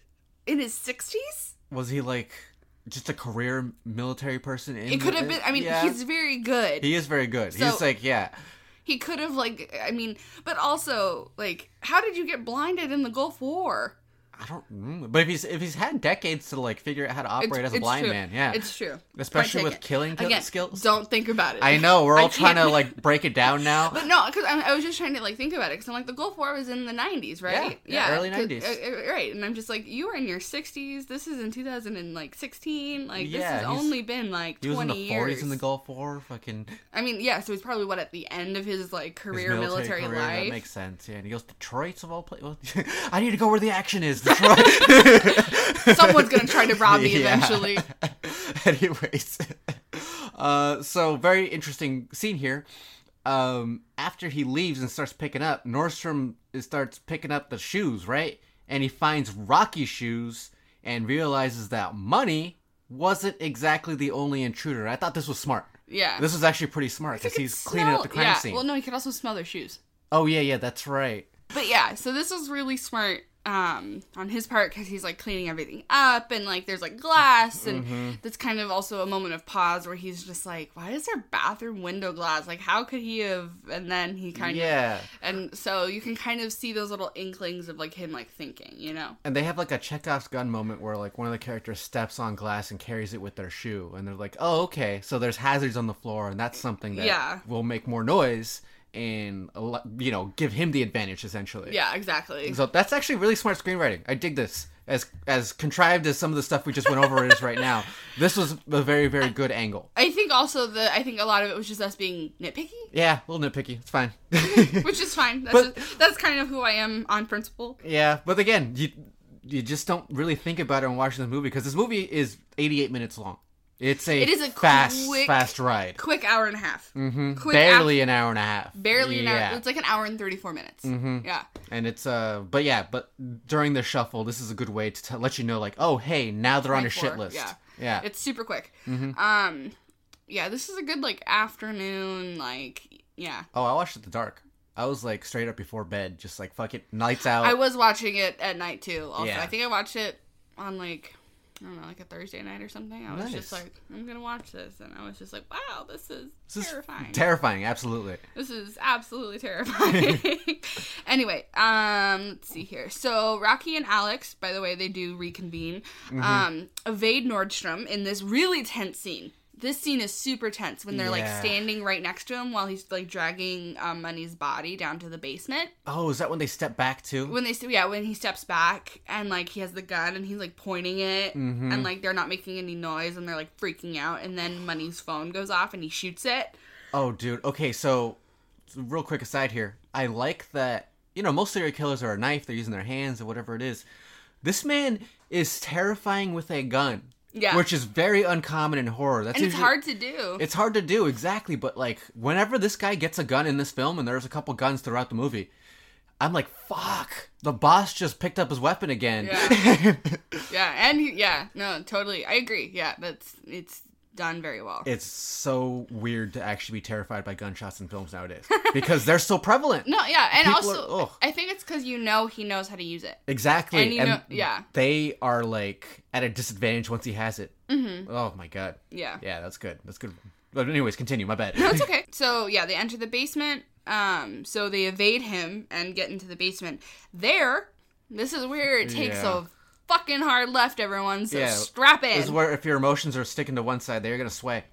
in his sixties? Was he like just a career military person in It could have the- been, I mean, yeah. he's very good. He is very good. So- He's like, yeah. He could have, like, I mean, but also, like, how did you get blinded in the Gulf War? I don't mm, but if he's if he's had decades to like figure out how to operate as a blind true. man, yeah. It's true. Especially Point with taken. killing kill- Again, skills. Don't think about it. I know, we're all I trying to can't- like break it down now. But no, because I, I was just trying to like think about it. Because I'm like, the Gulf War was in the nineties, right? Yeah, yeah, early 'cause- nineties. uh, uh, right, and I'm just like, you were in your sixties. This is in two thousand sixteen. Like, Yeah, this has he's- only been like He was in twenty the forties years. in the Gulf War, fucking his I mean, yeah. So he's probably what at the end of his like career military, career. life. That makes sense. Yeah, and he goes Detroit of all places. I need to go where the action is. Detroit. Someone's gonna try to rob me Yeah. eventually. Anyways, uh, so very interesting scene here. Um, after he leaves and starts picking up, Nordstrom starts picking up the shoes, right? And he finds Rocky's shoes and realizes that Money wasn't exactly the only intruder. I thought this was smart. Yeah. This was actually pretty smart He because could he's cleaning up the smell- crime yeah. scene. Well, no, he could also smell their shoes. Oh yeah, yeah, that's right. But yeah, so this was really smart um, on his part because he's like cleaning everything up and like there's like glass and Mm-hmm. that's kind of also a moment of pause where he's just like, why is there bathroom window glass? Like, how could he have? And then he kind Yeah. of, and so you can kind of see those little inklings of like him like thinking, you know? And they have like a Chekhov's gun moment where like one of the characters steps on glass and carries it with their shoe, and they're like, "Oh, okay, so there's hazards on the floor, and that's something that Yeah. will make more noise and al- you know give him the advantage essentially." Yeah, exactly. So that's actually really smart screenwriting. I dig this. As as contrived as some of the stuff we just went over is right now, this was a very very good angle. I think also that I think a lot of it was just us being nitpicky, Yeah, a little nitpicky. It's fine. which is fine. That's But- just, that's kind of who I am on principle. Yeah, but again, you you just don't really think about it when watching the movie because this movie is eighty-eight minutes long. It's a It is a fast, quick- fast ride. quick hour and a half. Mm-hmm. Quick Barely af- an hour and a half. barely an Yeah. hour. It's like an hour and thirty-four minutes. Mm-hmm. Yeah. And it's uh, but yeah, but during the shuffle, this is a good way to t- let you know, like, oh, hey, now they're on your shit twenty-four, list. yeah. Yeah. It's super quick. Mm-hmm. Um, yeah, this is a good like afternoon, like yeah. Oh, I watched it in the dark. I was like straight up before bed, just like fuck it, lights out. I was watching it at night too. Also, Yeah. I think I watched it on like I don't know, like a Thursday night or something. I was Nice. just like, I'm gonna watch this, and I was just like, wow, this is This is terrifying. terrifying, absolutely. This is absolutely terrifying. Anyway, um, let's see here. So Rocky and Alex, by the way, they do reconvene. Mm-hmm. Um, evade Nordstrom in this really tense scene. This scene is super tense when they're like Yeah. standing right next to him while he's like dragging um, Money's body down to the basement. Oh, is that when they step back too? When they yeah, when he steps back and like he has the gun and he's like pointing it Mhm. and like they're not making any noise and they're like freaking out and then Money's phone goes off and he shoots it. Oh, dude. Okay, so real quick aside here. I like that, you know, most serial killers are a knife, they're using their hands or whatever it is. This man is terrifying with a gun. Yeah. Which is very uncommon in horror. That's And it's usually- hard to do. It's hard to do, exactly, but like whenever this guy gets a gun in this film, and there's a couple guns throughout the movie, I'm like, fuck, the boss just picked up his weapon again. Yeah. Yeah, and he, yeah, no, totally. I agree. Yeah, that's it's done very well. It's so weird to actually be terrified by gunshots in films nowadays because they're so prevalent. No, yeah, and People also are- ugh. I think it's because you know he knows how to use it. Exactly. And you know- yeah. They are like at a disadvantage once he has it. Mm-hmm. Oh my god. Yeah. Yeah, that's good. That's good. But anyways, continue. My bad. No, it's okay. So yeah, they enter the basement. Um, so they evade him and get into the basement. There, this is where it takes Yeah. a fucking hard left, everyone. So Yeah. strap in. This is where if your emotions are sticking to one side, they're gonna sway.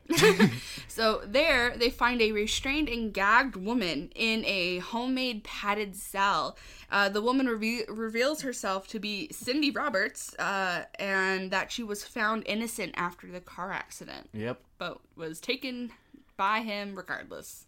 So there, they find a restrained and gagged woman in a homemade padded cell. Uh, the woman reve- reveals herself to be Cindy Roberts, uh, and that she was found innocent after the car accident, Yep. but was taken by him regardless.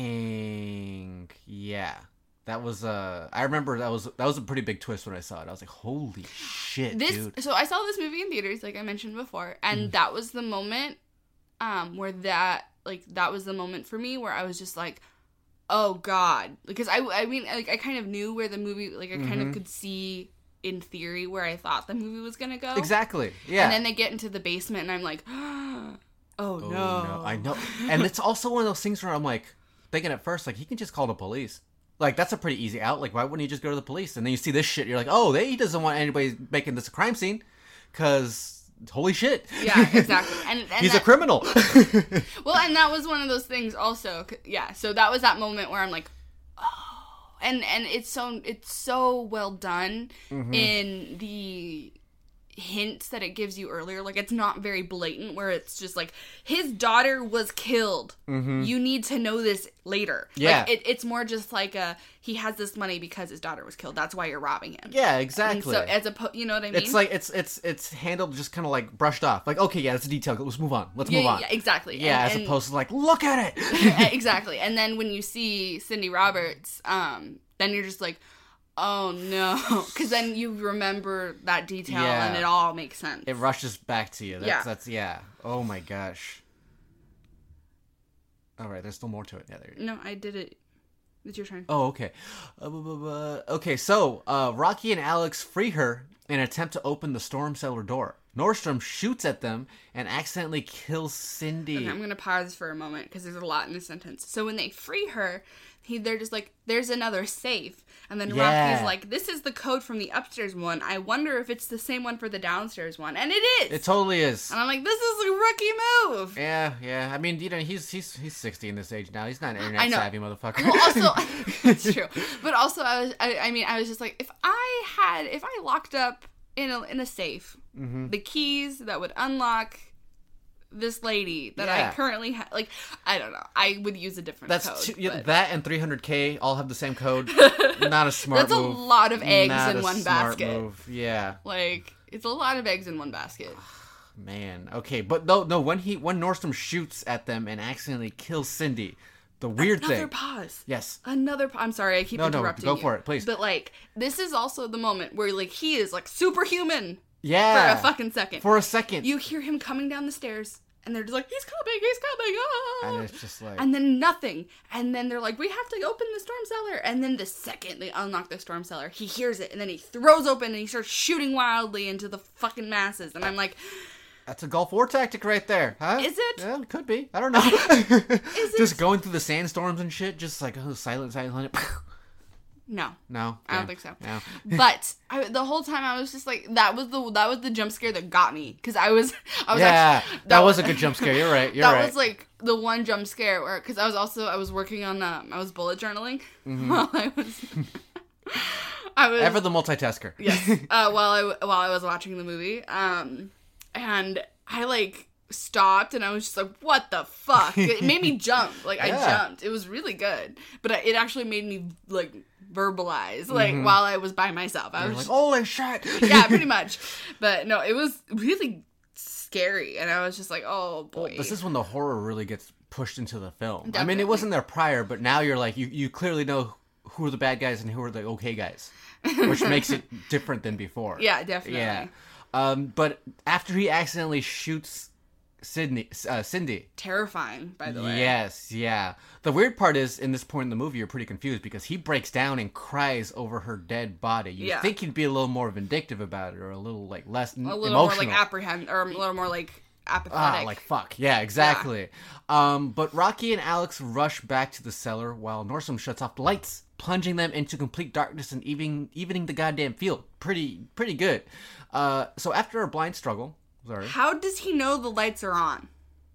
Dang. Yeah. That was uh I remember that was that was a pretty big twist when I saw it. I was like, holy shit, This, dude. so I saw this movie in theaters, like I mentioned before, and Mm. that was the moment, um, where that, like, that was the moment for me where I was just like, oh god, because I, I mean, like, I kind of knew where the movie, like, I kind Mhm. of could see in theory where I thought the movie was gonna go. Exactly. Yeah. And then they get into the basement, and I'm like, oh, Oh, no. I know. And it's also one of those things where I'm like thinking at first, like, he can just call the police. Like, that's a pretty easy out. Like, why wouldn't he just go to the police? And then you see this shit, you're like, oh, they, he doesn't want anybody making this a crime scene. Because, holy shit. Yeah, exactly. And, and He's that, a criminal. Well, and that was one of those things also. c- Yeah, so that was that moment where I'm like, oh, and and it's so it's so well done Mm-hmm. in the hints that it gives you earlier. Like, it's not very blatant where it's just like, his daughter was killed. You need to know this later. Mm-hmm. Yeah. Like, it, it's more just like a, he has this money because his daughter was killed. That's why you're robbing him. Yeah, And exactly. so as a, you know what I mean? It's like it's it's it's handled just kind of like brushed off. Like, okay, yeah, that's a detail. Let's move on. Let's yeah, move on. yeah, exactly. Yeah, And- as and- opposed to like, look at it. exactly. And then when you see Cindy Roberts, um, then you're just like, oh no, because then you remember that detail Yeah. and it all makes sense. It rushes back to you. That's, Yeah. That's yeah. Oh my gosh. All right, there's still more to it. Yeah, there. You go. No, I did it. It's your turn. Oh, okay. Uh, bu- bu- bu- okay, so uh, Rocky and Alex free her in an attempt to open the storm cellar door. Nordstrom shoots at them and accidentally kills Cindy. Okay, I'm gonna pause for a moment because there's a lot in this sentence. So when they free her, he they're just like, "There's another safe," and then Yeah. Rocky's like, "This is the code from the upstairs one. I wonder if it's the same one for the downstairs one," and it is. It totally is. and I'm like, "This is a rookie move." Yeah, yeah. I mean, you know, he's he's he's sixty in this age now. He's not an I internet know. savvy motherfucker. Well, also, it's true. But also, I was, I, I mean, I was just like, if I had, if I locked up in a in a safe, Mm-hmm. the keys that would unlock this lady that Yeah. I currently have, like, I don't know, I would use a different That's code. two, yeah, but- that and three hundred K all have the same code. Not a smart That's a move. lot of eggs Not in a one smart basket. Move. Yeah. Like, it's a lot of eggs in one basket. Man, okay, but no, no. When he when Nordstrom shoots at them and accidentally kills Cindy, the weird Another thing. pause. Yes. Another. Pa- I'm sorry, I keep No, no, interrupting go you. for it, please. But like, this is also the moment where like he is like superhuman Yeah. for a fucking second. For a second. You hear him coming down the stairs, And they're just like, he's coming, he's coming, ah! And it's just like... And then nothing. And then they're like, we have to open the storm cellar. And then the second they unlock the storm cellar, he hears it. And then he throws open and he starts shooting wildly into the fucking masses. And I'm like... That's a Gulf War tactic right there, huh? Is it? Yeah, it could be. I don't know. Is it? Just going through the sandstorms and shit, just like, oh, silent, silent. No. No? I don't Yeah. think so. No. But I, the whole time I was just like, that was the that was the jump scare that got me. Because I was... I was Yeah, actually, that was a good jump scare. You're right. You're that right. was like the one jump scare where... Because I was also... I was working on... Um, I was bullet journaling Mm-hmm. while I was... I was... Ever the multitasker. Yes. Uh, while I while I was watching the movie, um, and I like stopped and I was just like, "What the fuck?" It made me jump. Like I Yeah. jumped. It was really good, but I, it actually made me like verbalize like Mhm. while I was by myself. I You're was like, just, holy shit. yeah, pretty much. But no, it was really scary, and I was just like, "Oh boy." This is when the horror really gets pushed into the film. I mean, Definitely. it wasn't there prior, but now you're like, you, you clearly know who are the bad guys and who are the okay guys, which makes it different than before. Yeah, definitely. Yeah. Um, but after he accidentally shoots Sydney, uh, Cindy. Terrifying, by the way. Yes, yeah. The weird part is, in this point in the movie, you're pretty confused because he breaks down and cries over her dead body. You Yeah. think he'd be a little more vindictive about it, or a little like less n- A little emotional. more like apprehend, or a little more like Ah, apathetic. like fuck. Yeah, exactly. Um, but Rocky and Alex rush back to the cellar while Nordstrom shuts off the lights, plunging them into complete darkness and even evening the goddamn field. Pretty, pretty good. Uh, so after a blind struggle, sorry, How does he know the lights are on?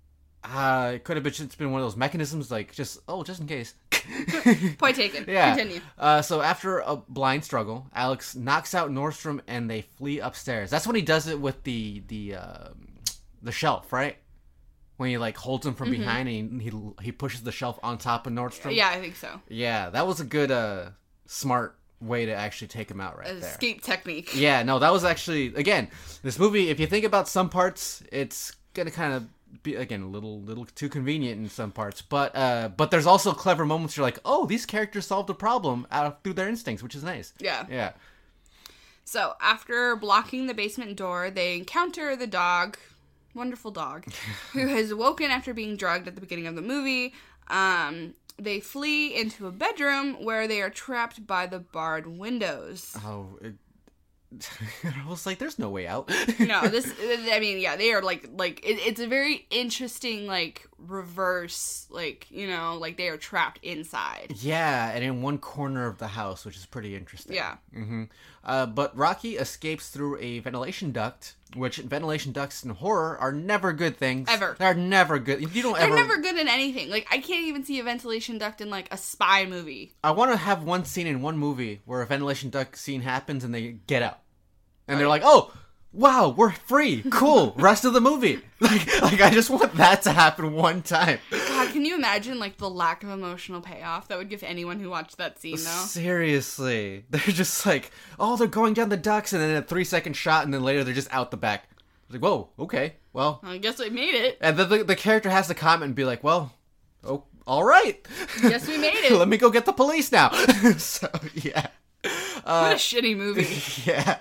uh, it could have been it's been one of those mechanisms, like just oh, just in case. Point taken. Yeah. Continue. Uh, so after a blind struggle, Alex knocks out Nordstrom and they flee upstairs. That's when he does it with the the uh, the shelf, right? When he like holds him from Mm-hmm. behind and he, he he pushes the shelf on top of Nordstrom. Yeah, I think so. Yeah, that was a good uh smart way to actually take him out right there. Escape technique. Yeah, no, that was actually again, this movie, if you think about some parts, it's gonna kind of be again a little little too convenient in some parts, but uh but there's also clever moments you're like, oh, these characters solved a problem out of, through their instincts, which is nice. Yeah. Yeah. So after blocking the basement door, they encounter the dog, wonderful dog, who has woken after being drugged at the beginning of the movie. Um, they flee into a bedroom where they are trapped by the barred windows. Oh, it, I was like, there's no way out. No, this, I mean, yeah, they are like, like, it, it's a very interesting, like, reverse, like, you know, like they are trapped inside. Yeah, and in one corner of the house, which is pretty interesting. Yeah. Mm-hmm. Uh, but Rocky escapes through a ventilation duct, which ventilation ducts in horror are never good things. Ever. They're never good. You don't They're ever. never good in anything. Like, I can't even see a ventilation duct in, like, a spy movie. I want to have one scene in one movie where a ventilation duct scene happens and they get out. And they're like, oh, wow, we're free. Cool. Rest of the movie. Like, like I just want that to happen one time. God, can you imagine, like, the lack of emotional payoff that would give anyone who watched that scene, though? Seriously. They're just like, oh, they're going down the ducts, and then a three second shot, and then later they're just out the back. It's like, whoa, okay, well. I guess we made it. And then the, the character has to comment and be like, well, oh, all right. Guess we made it. Let me go get the police now. So, yeah. What a shitty movie. Yeah.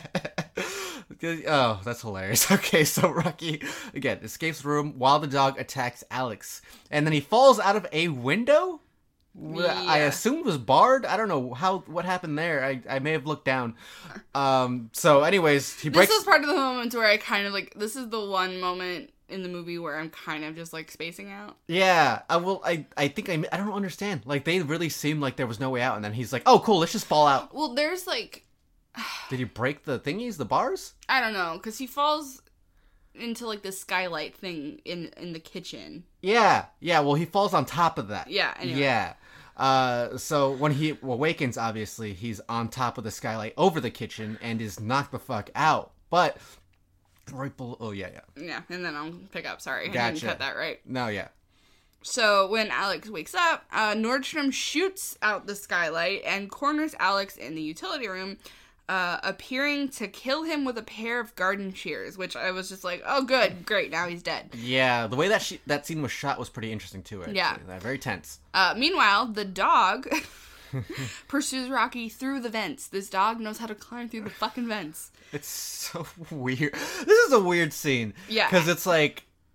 Oh, that's hilarious. Okay, so Rocky, again, escapes the room while the dog attacks Alex. And then he falls out of a window? I Yeah. assumed was barred. I don't know how what happened there. I, I may have looked down. Um. So, anyways, he breaks... This is part of the moment where I kind of, like, this is the one moment in the movie where I'm kind of just, like, spacing out. Yeah, I will. I I think I I don't understand. Like, they really seemed like there was no way out, and then he's like, "Oh, cool, let's just fall out." Well, there's, like, Did he break the thingies, the bars? I don't know, because he falls into, like, the skylight thing in, in the kitchen. Yeah, yeah. Well, he falls on top of that. Yeah, anyway. Yeah. Uh, so when he awakens, obviously he's on top of the skylight over the kitchen and is knocked the fuck out. But right below, oh yeah, yeah. Yeah, and then I'll pick up. Sorry, I Gotcha. didn't cut that right. No, yeah. So when Alex wakes up, uh, Nordstrom shoots out the skylight and corners Alex in the utility room, uh, appearing to kill him with a pair of garden shears, which I was just like, oh good, great, now he's dead. Yeah, the way that she, that scene was shot was pretty interesting too. Actually. Yeah. Uh, very tense. Uh, meanwhile, the dog pursues Rocky through the vents. This dog knows how to climb through the fucking vents. It's so weird. This is a weird scene. Yeah. Because it's like,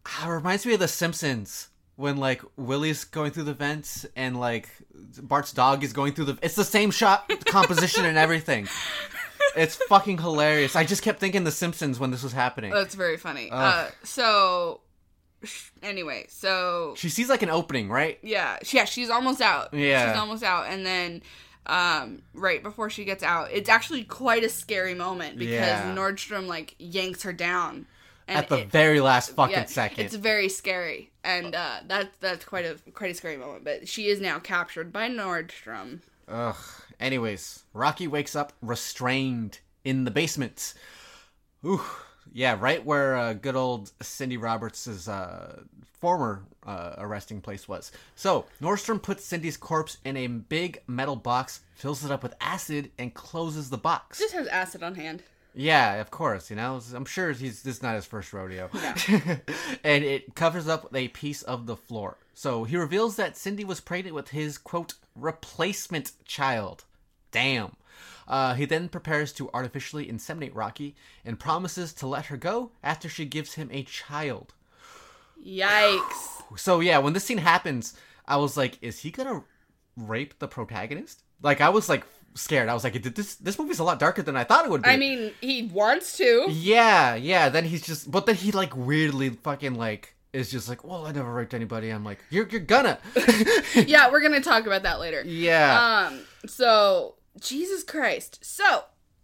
Ah, it reminds me of The Simpsons when like Willie's going through the vents and like Bart's dog is going through the. It's the same shot composition and everything. It's fucking hilarious. I just kept thinking The Simpsons when this was happening. That's very funny. Ugh. Uh, so, anyway, so She sees like an opening, right? yeah, she- yeah, she's almost out. Yeah. she's almost out, and then um, right before she gets out, it's actually quite a scary moment because Yeah. Nordstrom like yanks her down. And At the it- very last fucking yeah, second. it's very scary, and uh, that's that's quite a quite a scary moment. But she is now captured by Nordstrom. Ugh. Anyways, Rocky wakes up restrained in the basement. Ooh. Yeah, right where uh, good old Cindy Roberts' uh, former uh, arresting place was. So, Nordstrom puts Cindy's corpse in a big metal box, fills it up with acid, and closes the box. Just has acid on hand. Yeah, of course, you know. I'm sure he's this is not his first rodeo. And it covers up a piece of the floor. So he reveals that Cindy was pregnant with his, quote, replacement child. Damn. Uh, he then prepares to artificially inseminate Rocky and promises to let her go after she gives him a child. Yikes. So yeah, when this scene happens, I was like, is he gonna rape the protagonist? Like, I was like scared. I was like, this this movie's a lot darker than I thought it would be. I mean, he wants to. Yeah, yeah. Then he's just, but then he like weirdly fucking like is just like, well, I never raped anybody. I'm like, you're you're gonna. Yeah, we're gonna talk about that later. Yeah. Um. So, Jesus Christ. So.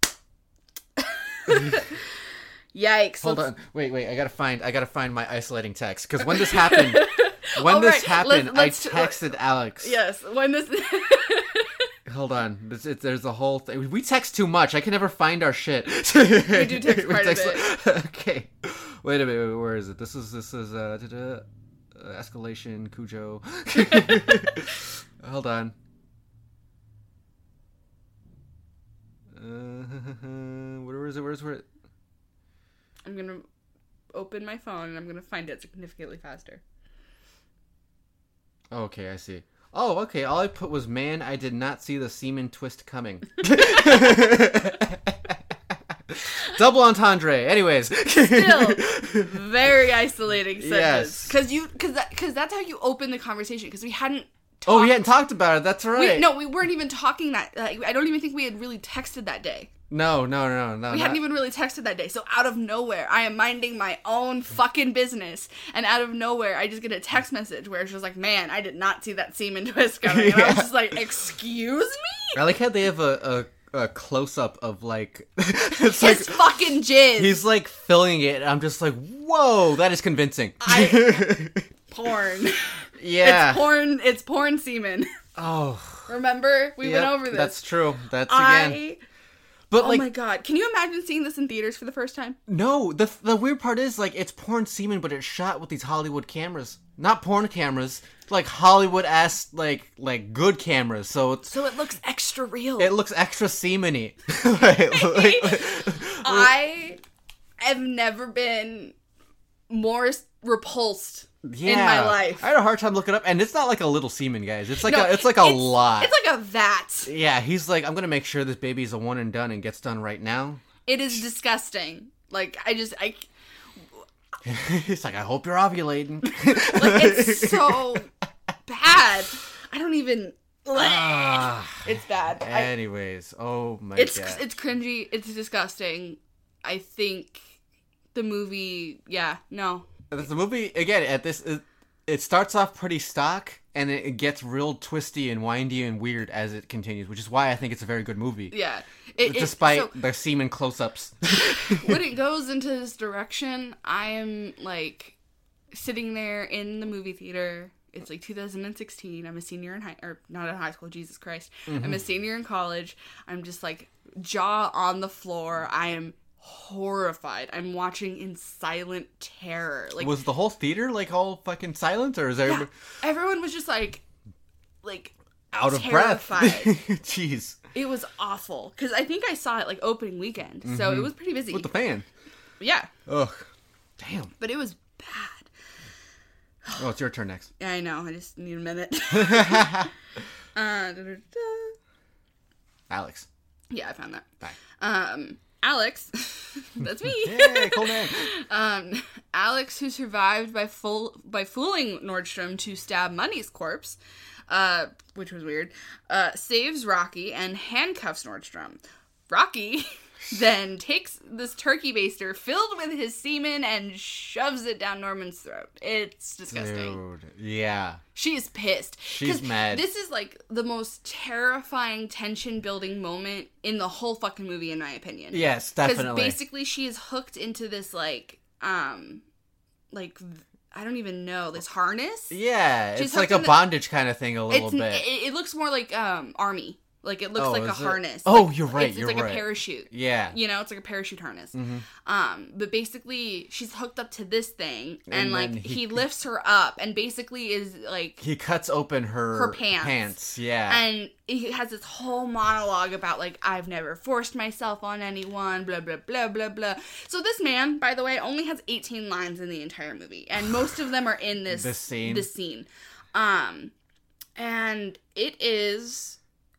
Yikes. Hold let's- on. Wait, wait. I gotta find. I gotta find my isolating text because when this happened, when All this right, happened, let's- I let's- texted Alex. Yes. When this. Hold on. This, it, there's a whole thing. We text too much. I can never find our shit. We do text quite a bit. Okay. Wait a minute. Wait, where is it? This is this is uh, da-da, uh escalation Cujo. Hold on. Uh, where is it? Where's where? It? I'm gonna open my phone and I'm gonna find it significantly faster. Okay, I see. Oh, okay. All I put was, man, I did not see the semen twist coming. Double entendre. Anyways. Still, very isolating sentence. Yes. Because you, because that, because that's how you open the conversation. Because we hadn't. Oh, we hadn't talked about it. That's right. We, no, we weren't even talking that. Like, I don't even think we had really texted that day. No, no, no, no. We not- hadn't even really texted that day. So out of nowhere, I am minding my own fucking business, and out of nowhere, I just get a text message where it's just like, "Man, I did not see that semen twist coming." And I was Yeah. just like, "Excuse me." I like how they have a, a, a close up of like, it's His like fucking jizz. he's like filling it. I'm just like, whoa, that is convincing. I- porn. Yeah. It's porn. It's porn semen. Oh, Remember, we yep, went over this. That's true. That's again. I. But Oh like, my god! Can you imagine seeing this in theaters for the first time? no, the the weird part is like it's porn semen, but it's shot with these Hollywood cameras, not porn cameras, like Hollywood ass like like good cameras. So it's So it looks extra real. it looks extra semeny. like, like, I have never been more repulsed yeah, in my life. I had a hard time looking up, and it's not like a little semen, guys. It's like No, a it's like a lot. It's like a vat. Yeah, he's like, I'm gonna make sure this baby's a one and done and gets done right now. It is disgusting. Like I just I He's like, I hope you're ovulating. like it's so bad. I don't even. Ah, It's bad. I, anyways, oh my it's god. it's cringy. It's disgusting. I think the movie. Yeah. No. The movie again at this it, it starts off pretty stock and it, it gets real twisty and windy and weird as it continues, which is why I think it's a very good movie. Yeah. It, it- Despite so- the semen close-ups. when it goes into this direction, I am like sitting there in the movie theater. It's like two thousand sixteen. I'm a senior in high, or not in high school. Jesus Christ, I'm a senior in college. I'm just like jaw on the floor. I am horrified. I'm watching in silent terror. Like Was the whole theater like all fucking silent, or is there yeah, everyone was just like, like out of terrified. breath? Jeez, It was awful because I think I saw it like opening weekend, so it was pretty busy. with the fan. Yeah, Ugh, damn. but it was bad. Oh, it's your turn next. Yeah, I know. I just need a minute. uh, da, da, da. Alex. Yeah, I found that. Bye. Um, Alex, that's me. Hey, cool name. um, Alex, who survived by full by fooling Nordstrom to stab Money's corpse, uh, which was weird, uh, saves Rocky and handcuffs Nordstrom. Rocky then takes this turkey baster filled with his semen and shoves it down Norman's throat. It's disgusting. Dude, yeah. She is pissed. She's 'Cause mad. This is like the most terrifying tension-building moment in the whole fucking movie, in my opinion. Yes, Because definitely. basically she is hooked into this like, um, like I don't even know this harness. Yeah, She's it's like hooked a in the- bondage kind of thing a little It's bit. it, it looks more like um army. Like it looks Oh, like a is it? harness. Oh, Like, you're right, It's, you're it's like right. a parachute. Yeah. You know, it's like a parachute harness. Mhm. Um, but basically, she's hooked up to this thing, and, And like then he, he- lifts her up, and basically is like, He cuts open her, Her pants. pants. Yeah. and he has this whole monologue about like I've never forced myself on anyone, blah blah blah blah blah. So this man, by the way, only has eighteen lines in the entire movie, and most of them are in this This scene. This scene, um, and it is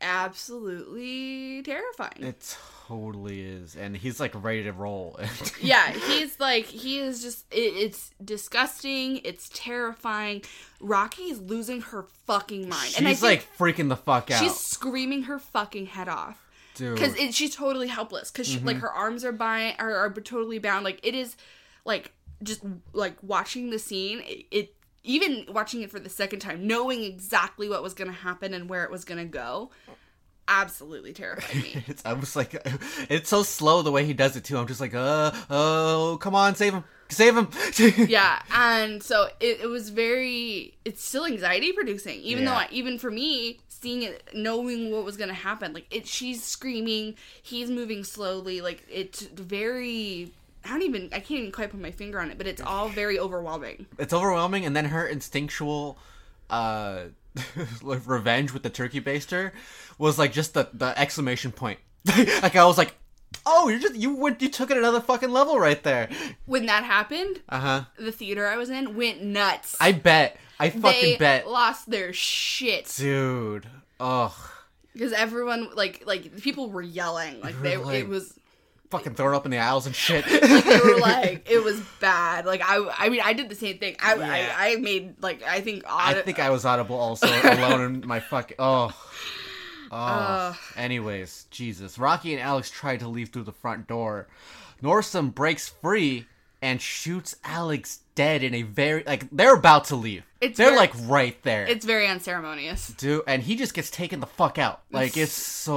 absolutely terrifying. It totally is. And he's like ready to roll. Yeah, he's like, he is just, it, it's disgusting, it's terrifying. Rocky is losing her fucking mind. She's and I think like freaking the fuck out. she's screaming her fucking head off. Dude. Because she's totally helpless. Because, Mm-hmm. like, her arms are, bi- are, are totally bound. Like, it is, like, just, like, watching the scene, it, it even watching it for the second time, knowing exactly what was going to happen and where it was going to go, absolutely terrified me. It's, I was like, it's so slow the way he does it too. I'm just like, uh, oh, come on, save him, save him. Yeah, and so it, it was very, it's still anxiety producing, even though Yeah. I, even for me, seeing it, knowing what was going to happen, like, it, she's screaming, he's moving slowly, like, it's very, I don't even, I can't even quite put my finger on it, but it's all very overwhelming. It's overwhelming, and then her instinctual, uh, like revenge with the turkey baster was like just the, the exclamation point. Like I was like, oh, you just you went you took it another fucking level right there. When that happened, Uh huh. the theater I was in went nuts. I bet. I fucking they bet, lost their shit. dude. Ugh. Because everyone, like, like, people were yelling, like, they, Really? it was... Fucking throw it up in the aisles and shit. They were like, it was bad. Like, I, I mean, I did the same thing. I, Yeah. I, I made, like, I think, I aud- think I was audible also alone in my fucking oh. Oh. Ugh. Anyways, Jesus. Rocky and Alex tried to leave through the front door. Nordstrom breaks free and shoots Alex dead in a very like they're about to leave. It's they're very- like right there. It's very unceremonious. Dude, and he just gets taken the fuck out. Like it's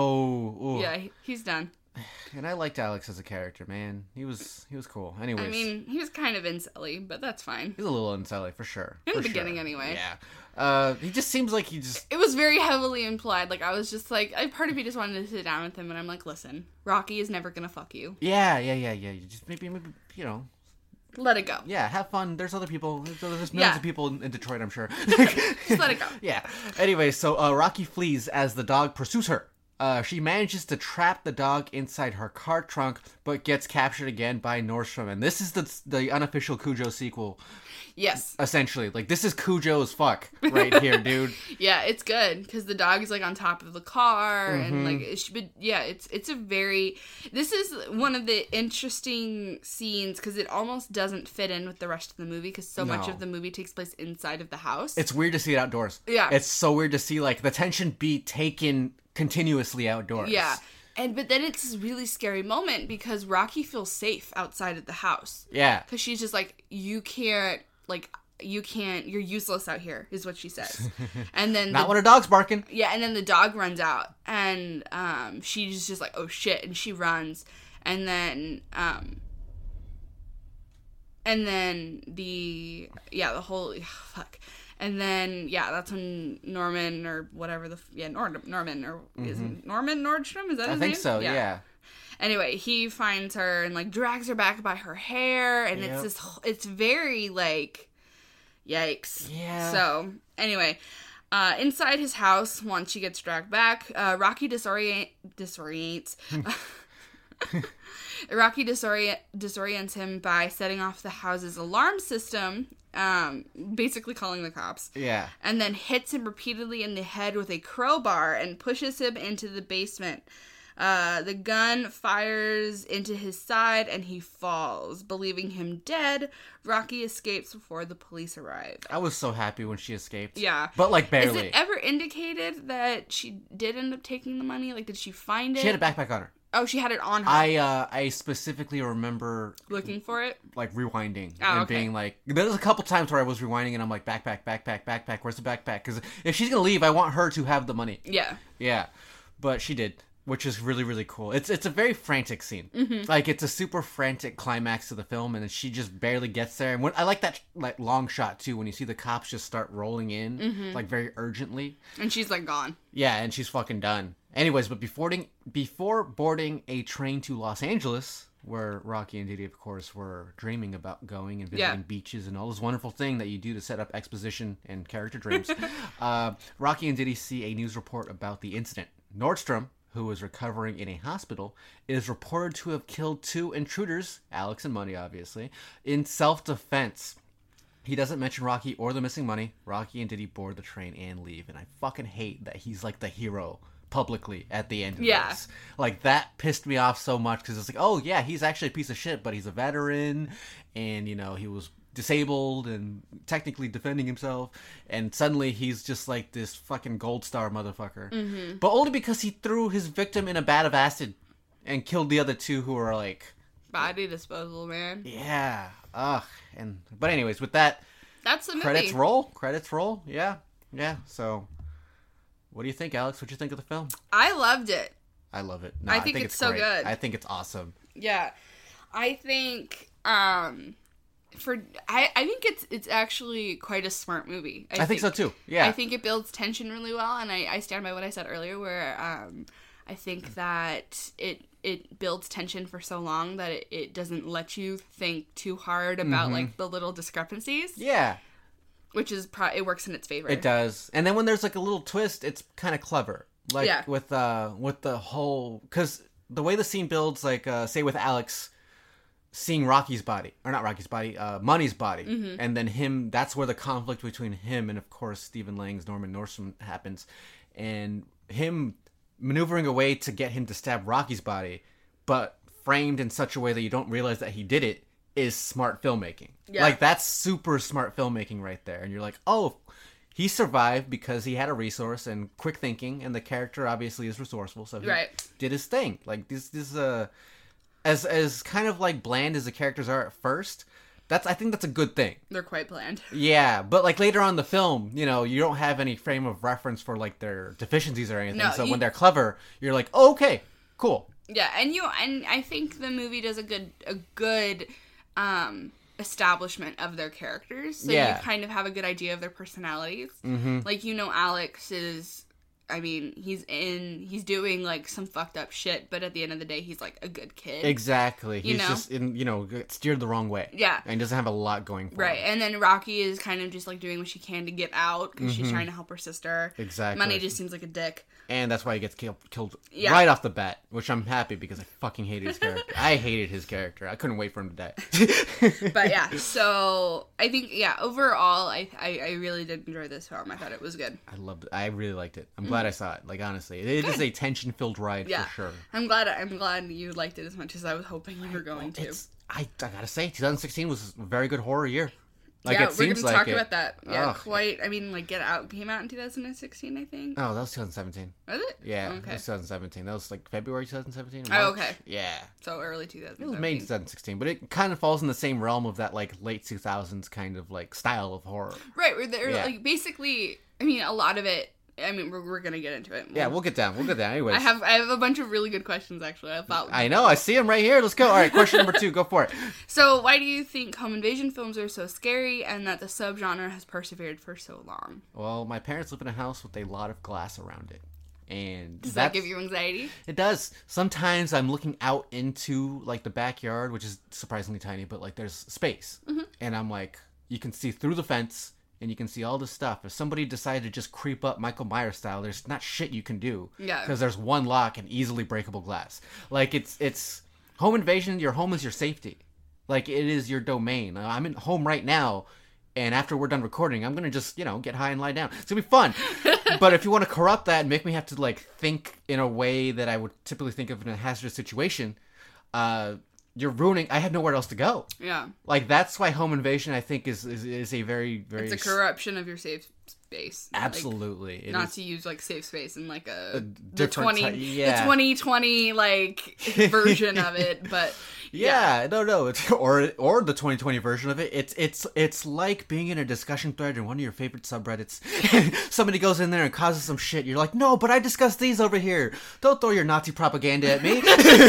so ooh. Yeah, he- he's done. And I liked Alex as a character, man. He was he was cool. Anyways. I mean, he was kind of incelly, but that's fine. he's a little unselly for sure. In the for beginning, sure. anyway. Yeah. Uh he just seems like he just It was very heavily implied. Like, I was just like, I part of me just wanted to sit down with him, and I'm like, listen, Rocky is never gonna fuck you. Yeah, yeah, yeah, yeah. You just maybe maybe you know, Let it go. yeah, have fun. There's other people. There's, there's millions Yeah. of people in, in Detroit, I'm sure. Just let it go. Yeah. Anyway, so uh, Rocky flees as the dog pursues her. Uh, she manages to trap the dog inside her car trunk, but gets captured again by Nordstrom. And this is the the unofficial Cujo sequel, Yes. essentially. Like, this is Cujo as fuck right here, dude. Yeah, it's good because the dog is like on top of the car Mm-hmm. and like it should be, yeah, it's it's a very this is one of the interesting scenes because it almost doesn't fit in with the rest of the movie because so much No. of the movie takes place inside of the house. It's weird to see it outdoors. Yeah. It's so weird to see, like, the tension be taken continuously outdoors. yeah, and but then it's this really scary moment because Rocky feels safe outside of the house Yeah. because she's just like you can't like you can't you're useless out here is what she says, and then Not the, when a dog's barking. Yeah, and then the dog runs out, and um, she's just like, "Oh shit!" and she runs, and then um, and then the yeah the whole ugh, fuck, and then yeah that's when Norman or whatever the yeah Nor- Norman or is it Norman Nordstrom is that I his think name? so, yeah. Anyway, he finds her and like drags her back by her hair, and Yep. it's this wh- it's very like yikes. Yeah. So anyway. Uh, inside his house, once she gets dragged back, uh, Rocky disorient disorients. Rocky disorient disorients him by setting off the house's alarm system, um, basically calling the cops. Yeah. And then hits him repeatedly in the head with a crowbar and pushes him into the basement. Uh, the gun fires into his side and he falls. Believing him dead, Rocky escapes before the police arrive. I was so happy when she escaped. Yeah. But, like, barely. Is it ever indicated that she did end up taking the money? Like, did she find it? She had a backpack on her. Oh, she had it on her. I uh, I specifically remember Looking for it? like rewinding Oh, and okay. being like, there's a couple times where I was rewinding and I'm like, backpack, backpack, backpack. Where's the backpack? Because if she's gonna leave, I want her to have the money. Yeah. Yeah, but she did, which is really really cool. It's it's a very frantic scene. Mm-hmm. Like it's a super frantic climax to the film, and then she just barely gets there. And when I like that like long shot too, when you see the cops just start rolling in Mm-hmm. like very urgently. And she's, like, gone. Yeah, and she's fucking done. Anyways, but before boarding, before boarding a train to Los Angeles, where Rocky and Diddy, of course, were dreaming about going and visiting Yeah. beaches and all this wonderful thing that you do to set up exposition and character dreams, uh, Rocky and Diddy see a news report about the incident. Nordstrom, who is recovering in a hospital, is reported to have killed two intruders, Alex and Money, obviously, in self-defense. He doesn't mention Rocky or the missing money. Rocky and Diddy board the train and leave, and I fucking hate that he's like the hero publicly at the end of Yeah. this. Like, that pissed me off so much, because it's like, oh yeah, he's actually a piece of shit, but he's a veteran, and, you know, he was disabled and technically defending himself, and suddenly he's just like this fucking gold star motherfucker. Mm-hmm. But only because he threw his victim in a vat of acid and killed the other two who were like, Body disposal, man. yeah, ugh. And but anyways, with that, That's the movie. credits roll, credits roll, yeah, yeah. So, what do you think, Alex? What do you think of the film? I loved it. I love it. No, I think it's so great. good. I think it's awesome. Yeah. I think, um... For I, I think it's it's actually quite a smart movie. I, think, so too. Yeah. I think it builds tension really well, and I, I stand by what I said earlier, where um, I think that it it builds tension for so long that it, it doesn't let you think too hard about like the little discrepancies, yeah, which is pro- it works in its favor. it does. And then when there's like a little twist, it's kind of clever. Like Yeah. with uh with the whole, because the way the scene builds, like uh, say with Alex seeing Rocky's body, or not Rocky's body, uh, Money's body, Mm-hmm. and then him, that's where the conflict between him and, of course, Stephen Lang's Norman Nordstrom happens, and him maneuvering a way to get him to stab Rocky's body, but framed in such a way that you don't realize that he did it, is smart filmmaking. Yeah. Like, that's super smart filmmaking right there, and you're like, oh, he survived because he had a resource and quick thinking, and the character obviously is resourceful, so he Right. did his thing. Like, this, this is a... As as kind of like bland as the characters are at first, that's I think that's a good thing. They're quite bland. Yeah, but like later on in the film, you know, you don't have any frame of reference for like their deficiencies or anything. No, so you- when they're clever, you're like, oh, okay, cool. Yeah, and you and I think the movie does a good a good um establishment of their characters. So Yeah. you kind of have a good idea of their personalities. Mm-hmm. Like, you know, Alex is I mean, he's in he's doing like some fucked up shit, but at the end of the day he's like a good kid. Exactly. He's You know? just in, you know, steered the wrong way. Yeah. And doesn't have a lot going for Right, him. and then Rocky is kind of just like doing what she can to get out because she's trying to help her sister. Mm-hmm. Exactly. Money just seems like a dick. And that's why he gets killed, killed Yeah. right off the bat, which I'm happy because I fucking hated his character. I hated his character. I couldn't wait for him to die. But yeah, so I think yeah, overall, I, I I really did enjoy this film. I thought it was good. I loved it. I really liked it. I'm glad I saw it. Like, honestly, it is a tension-filled ride Yeah, for sure. I'm glad. I'm glad you liked it as much as I was hoping you were going to. It's I, I gotta say, twenty sixteen was a very good horror year. Like, yeah, it we're seems gonna like talk it. about that. Yeah, Ugh. quite. I mean, like Get Out came out in two thousand sixteen, I think. Oh, that was twenty seventeen. Was it? Yeah, it Okay. was twenty seventeen. That was like February twenty seventeen. Oh, March? okay. Yeah, So early two thousand. it was May twenty sixteen, but it kind of falls in the same realm of that like late two thousands kind of like style of horror. Right, where they're Yeah. like basically. I mean, a lot of it. I mean, we're, we're gonna get into it. Yeah, we'll get down. We'll get down. Anyways, I have I have a bunch of really good questions actually. I thought. I know. I see him right here. Let's go. All right, question number two. Go for it. So, why do you think home invasion films are so scary, and that the subgenre has persevered for so long? Well, my parents live in a house with a lot of glass around it, and Does that that's- give you anxiety? It does. Sometimes I'm looking out into like the backyard, which is surprisingly tiny, but like there's space, Mm-hmm. and I'm like, you can see through the fence, and you can see all this stuff. If somebody decided to just creep up Michael Myers style, there's not shit you can do. Yeah. Because there's one lock and easily breakable glass. Like it's it's home invasion. Your home is your safety. Like it is your domain. I'm in home right now. And after we're done recording, I'm gonna just, you know, get high and lie down. It's gonna be fun. but if you want to corrupt that and make me have to like think in a way that I would typically think of in a hazardous situation, uh, you're ruining. I have nowhere else to go. Yeah. Like that's why home invasion, I think, is is, is a very very It's a corruption of your safe space. Absolutely, Like, It not is to use like safe space in like a, a the different twenty ty- yeah. the twenty twenty like version of it, but Yeah, no, no, it's, or or the twenty twenty version of it. It's it's it's like being in a discussion thread in one of your favorite subreddits. Somebody goes in there and causes some shit. You're like, no, but I discussed these over here. Don't throw your Nazi propaganda at me.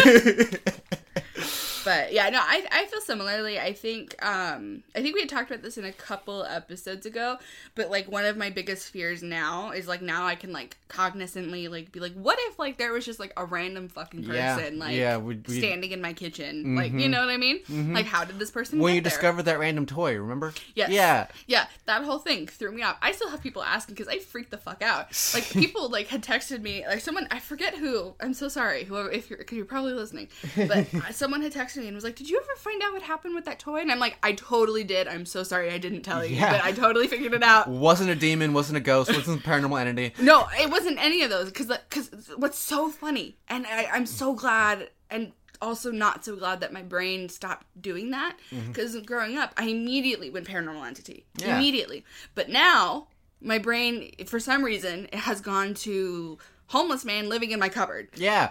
But yeah, no, I I feel similarly. I think um I think we had talked about this in a couple episodes ago, but like one of my biggest fears now is like now I can like cognizantly like be like, what if like there was just like a random fucking person Yeah, like yeah, we'd- we'd- standing in my kitchen, like you know what I mean? Like how did this person When get you there? discovered that random toy, remember? Yes. Yeah. Yeah, that whole thing threw me off. I still have people asking because I freaked the fuck out. Like people like had texted me, like someone I forget who. I'm so sorry, whoever, if you're because you're probably listening, but someone had texted me and was like, "Did you ever find out what happened with that toy?" And I'm like, "I totally did. I'm so sorry I didn't tell you, Yeah. but I totally figured it out." Wasn't a demon, wasn't a ghost, wasn't a paranormal entity. No, it wasn't any of those. Because because what's so funny, and I, I'm so glad, and also not so glad that my brain stopped doing that. Because growing up, I immediately went paranormal entity. Yeah. Immediately. But now, my brain, for some reason, it has gone to homeless man living in my cupboard. Yeah.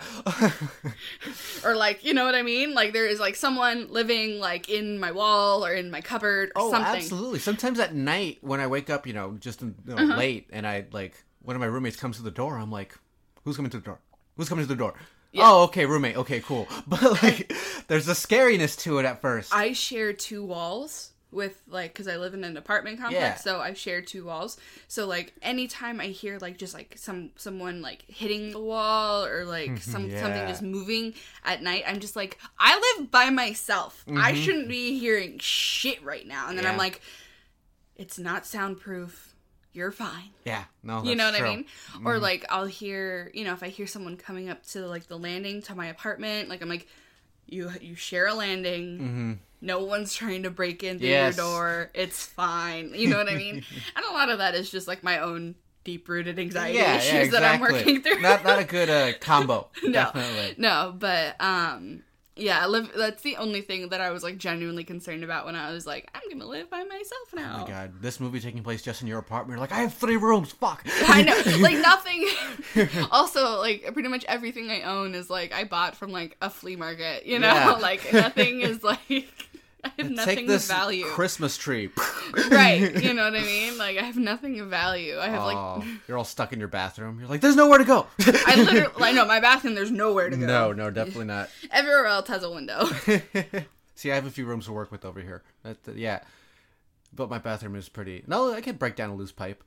Or like, you know what I mean? Like there is like someone living like in my wall or in my cupboard or Oh, something. absolutely. Sometimes at night when I wake up, you know, just you know, Uh-huh. late, and I like one of my roommates comes to the door, I'm like, "Who's coming to the door? Who's coming to the door?" Yeah. Oh, okay, roommate. Okay, cool. But like, there's a scariness to it at first. I share two walls with like because I live in an apartment complex, Yeah. so I share two walls. So like anytime I hear like just like some someone like hitting the wall or like some Yeah. something just moving at night, I'm just like, I live by myself. I Mm-hmm. shouldn't be hearing shit right now. And then I'm Yeah. like, it's not soundproof. You're fine. yeah, no, You know what that's I true. mean? Or like I'll hear, you know, if I hear someone coming up to like the landing to my apartment, like I'm like, you you share a landing. Mm-hmm. No one's trying to break in through Yes. your door. It's fine. You know what I mean? And a lot of that is just like my own deep rooted anxiety Yeah, issues yeah, exactly. that I'm working through. not not a good uh, combo. no, Definitely. no, but um, yeah, I live. That's the only thing that I was like genuinely concerned about when I was like, I'm gonna live by myself now. Oh my god, this movie taking place just in your apartment. You're like, I have three rooms. Fuck. I know, like nothing. Also, like pretty much everything I own is like I bought from like a flea market. You know, Yeah. like nothing is like I have nothing Take this of value. Christmas tree. Right, you know what I mean? Like I have nothing of value. I have Oh, like you're all stuck in your bathroom. You're like, there's nowhere to go. I literally I know my bathroom. There's nowhere to go. No, no, definitely not. Everywhere else has a window. See, I have a few rooms to work with over here. That, that- yeah, but my bathroom is pretty. No, I can break down a loose pipe.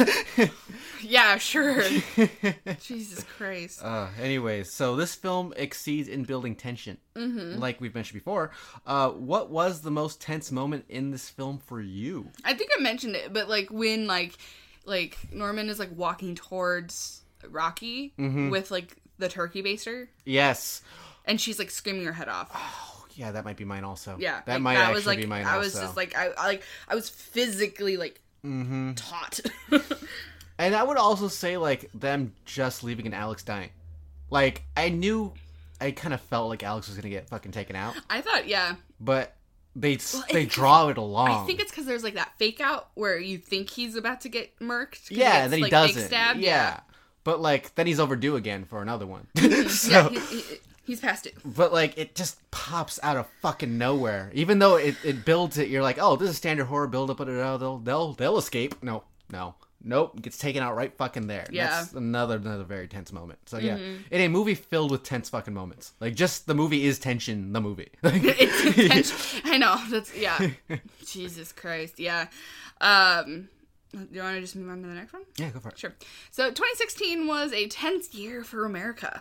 Yeah, sure. Jesus Christ. Uh, anyways, so this film exceeds in building tension. Mm-hmm. Like we've mentioned before. Uh, what was the most tense moment in this film for you? I think I mentioned it, but like when like like Norman is like walking towards Rocky Mm-hmm. with like the turkey baster, Yes. and she's like screaming her head off. Oh, yeah, that might be mine also. Yeah, that like, might that actually was like be mine I also. was just like I, I like I was physically like Mm-hmm. taut. And I would also say, like, them just leaving and Alex dying. Like, I knew, I kind of felt like Alex was going to get fucking taken out. I thought, yeah. But they Well, they it- draw it along. I think it's because there's like that fake out where you think he's about to get murked. 'cause Yeah, gets, and then he like, doesn't. fake stabbed. Yeah. But, like, then he's overdue again for another one. yeah, so, he, he, he's past it. but, like, it just pops out of fucking nowhere. Even though it, it builds it, you're like, oh, this is standard horror build-up, but they'll, they'll, they'll escape. No, no. Nope, gets taken out right fucking there. Yeah. That's another another very tense moment. So yeah, in a movie filled with tense fucking moments. Like just the movie is tension. The movie. It's intense. I know. That's yeah. Jesus Christ. Yeah. Um, do you want to just move on to the next one? Yeah, go for it. Sure. So twenty sixteen was a tense year for America.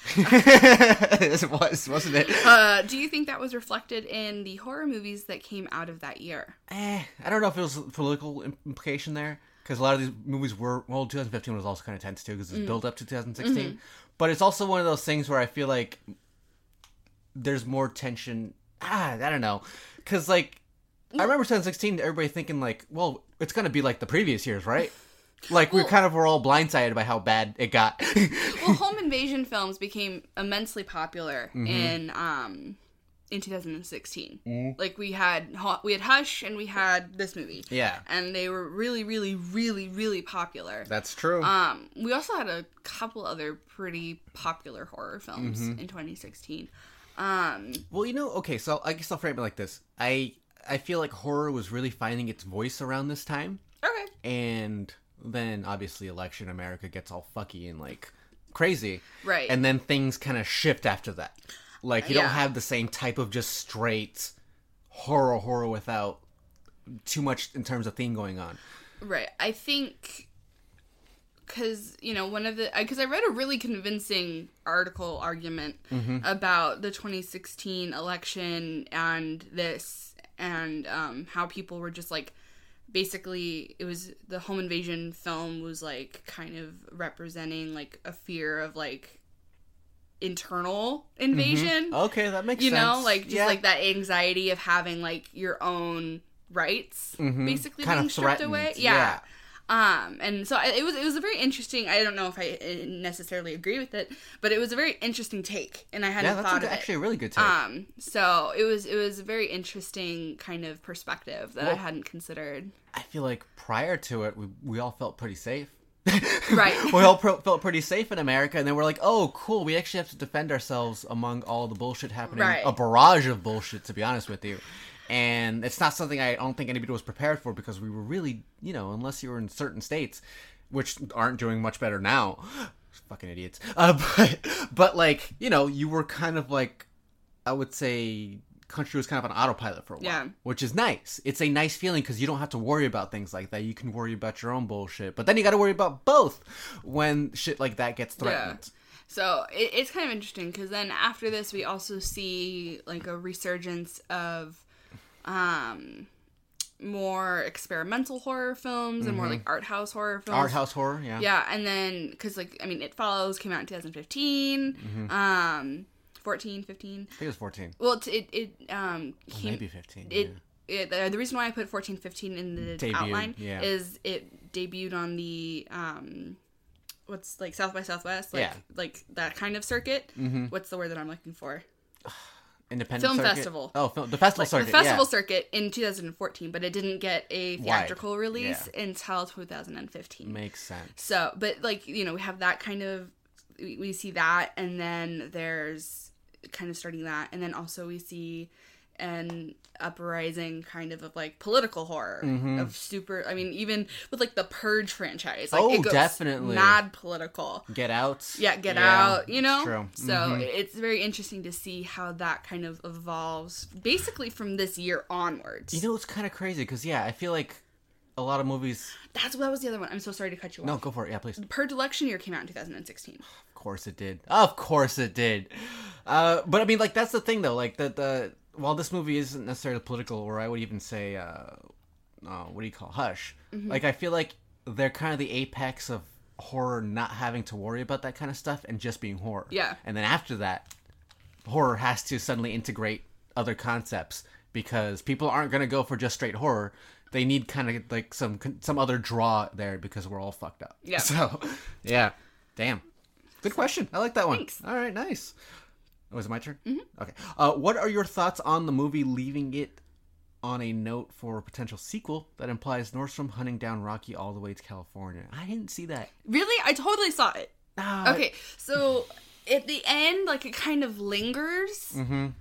It was, wasn't it? Uh, do you think that was reflected in the horror movies that came out of that year? Eh, I don't know if it was a political implication there. Because a lot of these movies were, well, twenty fifteen was also kind of tense too, because it's built up to twenty sixteen. Mm-hmm. But it's also one of those things where I feel like there's more tension. Ah, I don't know. Because, like, I remember twenty sixteen, everybody thinking, like, well, it's going to be like the previous years, right? Like, we Well- kind of were all blindsided by how bad it got. Well, home invasion films became immensely popular Mm-hmm. in um in two thousand sixteen. Mm-hmm. Like we had Hu- we had Hush and we had this movie. Yeah. And they were really, really, really, really popular. That's true. Um, we also had a couple other pretty popular horror films Mm-hmm. in twenty sixteen. Um, Well, you know, okay, so I guess I'll frame it like this. I I feel like horror was really finding its voice around this time. okay. And then, obviously, election America gets all fucky and, like, crazy. Right. And then things kind of shift after that. Like, you Yeah. don't have the same type of just straight horror horror without too much in terms of theme going on. Right. I think because, you know, one of the... Because I read a really convincing article argument Mm-hmm. about the twenty sixteen election and this and um, how people were just, like... Basically, it was... The home invasion film was, like, kind of representing, like, a fear of, like, internal invasion. Okay, that makes You sense. know, like, just, Yeah. like, that anxiety of having, like, your own rights basically Kind being of stripped threatened, away. yeah. Um, and so I, it was it was a very interesting. I don't know if I uh, necessarily agree with it, but it was a very interesting take, and I hadn't Yeah, that's thought a, of it. actually a really good take. Um, so it was it was a very interesting kind of perspective that I Well- hadn't considered. I feel like prior to it, we, we all felt pretty safe. Right. We all pro- felt pretty safe in America, and then we're like, oh, cool, we actually have to defend ourselves among all the bullshit happening. Right. A barrage of bullshit, to be honest with you. And it's not something I don't think anybody was prepared for, because we were really, you know, unless you were in certain states, which aren't doing much better now. Fucking idiots. Uh, but, but, like, you know, you were kind of like, I would say... country was kind of on autopilot for a while, Yeah. which is nice. It's a nice feeling because you don't have to worry about things like that. You can worry about your own bullshit, but then you got to worry about both when shit like that gets threatened. So it, it's kind of interesting because then after this we also see like a resurgence of um more experimental horror films and more like art house horror films. Art house horror, yeah. Yeah, and then because like I mean It Follows came out in twenty fifteen, um fourteen, fifteen. I think it was fourteen. Well, it it, it um Or came, maybe fifteen. it, yeah. it the, the reason why I put fourteen, fifteen in the Debuted, outline yeah. is it debuted on the um what's like South by Southwest, like Yeah. like that kind of circuit. Mm-hmm. What's the word that I'm looking for? Independent Film circuit? festival. Oh, film, the festival Like circuit. the festival yeah. circuit in two thousand fourteen, but it didn't get a theatrical release yeah. until two thousand fifteen. Makes sense. So, but like, you know, we have that kind of, we, we see that, and then there's kind of starting that, and then also we see an uprising kind of of like political horror of super, I mean, even with like the Purge franchise. Like, Oh, it goes definitely. mad political. Get Out. Yeah, Get Yeah, Out, you know? it's true. So Mhm. it's very interesting to see how that kind of evolves basically from this year onwards. You know, it's kind of crazy because, yeah, I feel like a lot of movies. That's that was the other one. I'm so sorry to cut you No, off. go for it. Yeah, please. Purge election year came out in two thousand sixteen. Of course it did. Of course it did. Uh, but I mean, like, that's the thing, though. Like, the, the while this movie isn't necessarily political, or I would even say, uh, uh, what do you call it? Hush? Mm-hmm. Like, I feel like they're kind of the apex of horror, not having to worry about that kind of stuff and just being horror. Yeah. And then after that, horror has to suddenly integrate other concepts because people aren't going to go for just straight horror. They need kind of like some some other draw there because we're all fucked up. Yeah. So, yeah. Damn. Good question. I like that one. Thanks. All right, nice. Was it my turn? Mm-hmm. Okay. Uh, what are your thoughts on the movie leaving it on a note for a potential sequel that implies Nordstrom hunting down Rocky all the way to California? I didn't see that. Really? I totally saw it. Ah, Okay, so at the end, like, it kind of lingers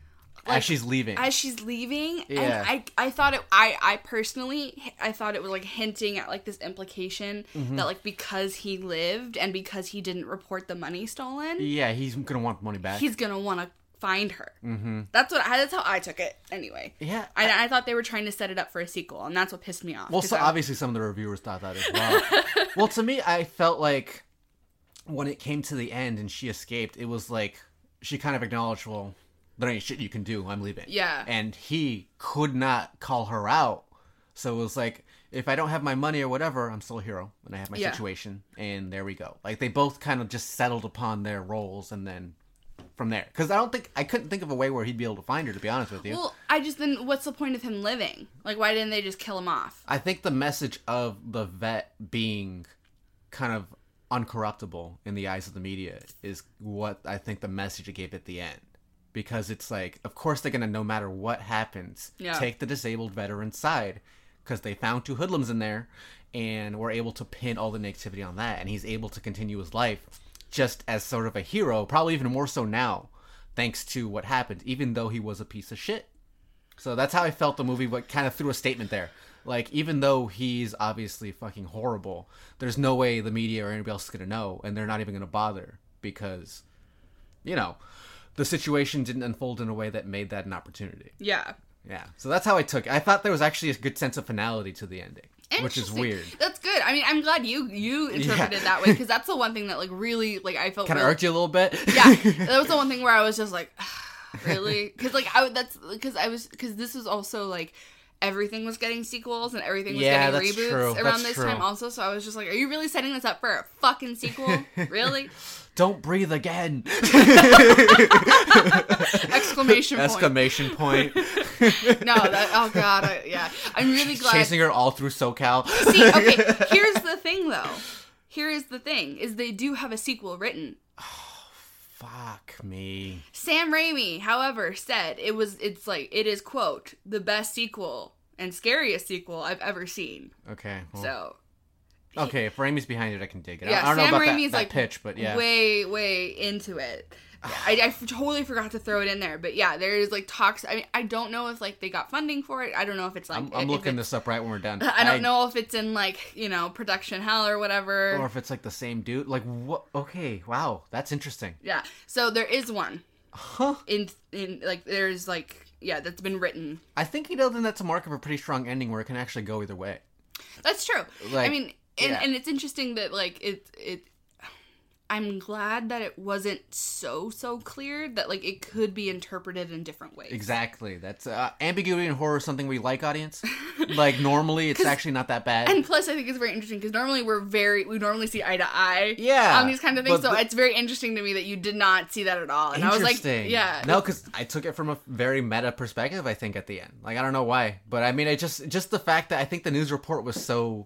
as she's leaving. as she's leaving. Yeah. And I, I thought it, I, I personally, I thought it was, like, hinting at, like, this implication Mm-hmm. that, like, because he lived and because he didn't report the money stolen, yeah, he's gonna want the money back. he's gonna want to find her. Mm-hmm. That's what, I, that's how I took it, anyway. yeah. I, I thought they were trying to set it up for a sequel, and that's what pissed me off. Well, 'cause so I- obviously some of the reviewers thought that as well. Well, to me, I felt like when it came to the end and she escaped, it was like she kind of acknowledged, well, there ain't shit you can do. I'm leaving. Yeah. And he could not call her out. So it was like, if I don't have my money or whatever, I'm still a hero and I have my Yeah. situation. And there we go. Like they both kind of just settled upon their roles and then from there. Because I don't think, I couldn't think of a way where he'd be able to find her, to be honest with you. Well, I just, then what's the point of him living? Like, why didn't they just kill him off? I think the message of the vet being kind of uncorruptible in the eyes of the media is what I think the message it gave at the end. Because it's like, of course they're going to, no matter what happens, Yeah. take the disabled veteran's side. Because they found two hoodlums in there and were able to pin all the negativity on that. And he's able to continue his life just as sort of a hero, probably even more so now, thanks to what happened, even though he was a piece of shit. So that's how I felt the movie, but kind of threw a statement there. Like, even though he's obviously fucking horrible, there's no way the media or anybody else is going to know, and they're not even going to bother because, you know, the situation didn't unfold in a way that made that an opportunity. Yeah. Yeah. So that's how I took it. I thought there was actually a good sense of finality to the ending, which is Interesting. weird. That's good. I mean, I'm glad you you interpreted Yeah. it that way, because that's the one thing that like really like I felt Kind of really, irked you a little bit. yeah, that was the one thing where I was just like, really, because like I would- that's because I was because this was also like everything was getting sequels and everything was Yeah, getting that's reboots true. around That's this true. time also. So I was just like, are you really setting this up for a fucking sequel? Really? Don't breathe again! Exclamation point. Exclamation point. No, that oh god, I, yeah. I'm really glad. Chasing her all through SoCal. See, okay, here's the thing though. Here is the thing: is they do have a sequel written. Fuck me. Sam Raimi, however, said it was. It's like it is quote the best sequel and scariest sequel I've ever seen. Okay. Well, So okay, if Raimi's behind it, I can dig it. yeah, I don't Sam know about Raimi's that, that like pitch, but yeah. way way into it. Yeah, I, I f- totally forgot to throw it in there, but yeah, there is like talks. I mean, I don't know if like they got funding for it. I don't know if it's like I'm, if I'm looking it's- this up right when we're done. I don't know if it's in like you know production hell or whatever. Or if it's like the same dude. Like, what? Okay, wow, that's interesting. Yeah, so there is one Huh? in in like there's like yeah that's been written. I think, you know, then that's a mark of a pretty strong ending where it can actually go either way. That's true. Like, I mean, and, yeah. and it's interesting that like it it. I'm glad that it wasn't so so clear that like it could be interpreted in different ways. Exactly. That's uh, ambiguity in horror is something we like, audience. Like, normally it's actually not that bad. And plus, I think it's very interesting because normally we're very we normally see eye to eye. Yeah, On these kind of things, but so the- it's very interesting to me that you did not see that at all. And I was like, Interesting. yeah, No, because I took it from a very meta perspective, I think, at the end. Like, I don't know why. But, I mean, it just just the fact that I think the news report was so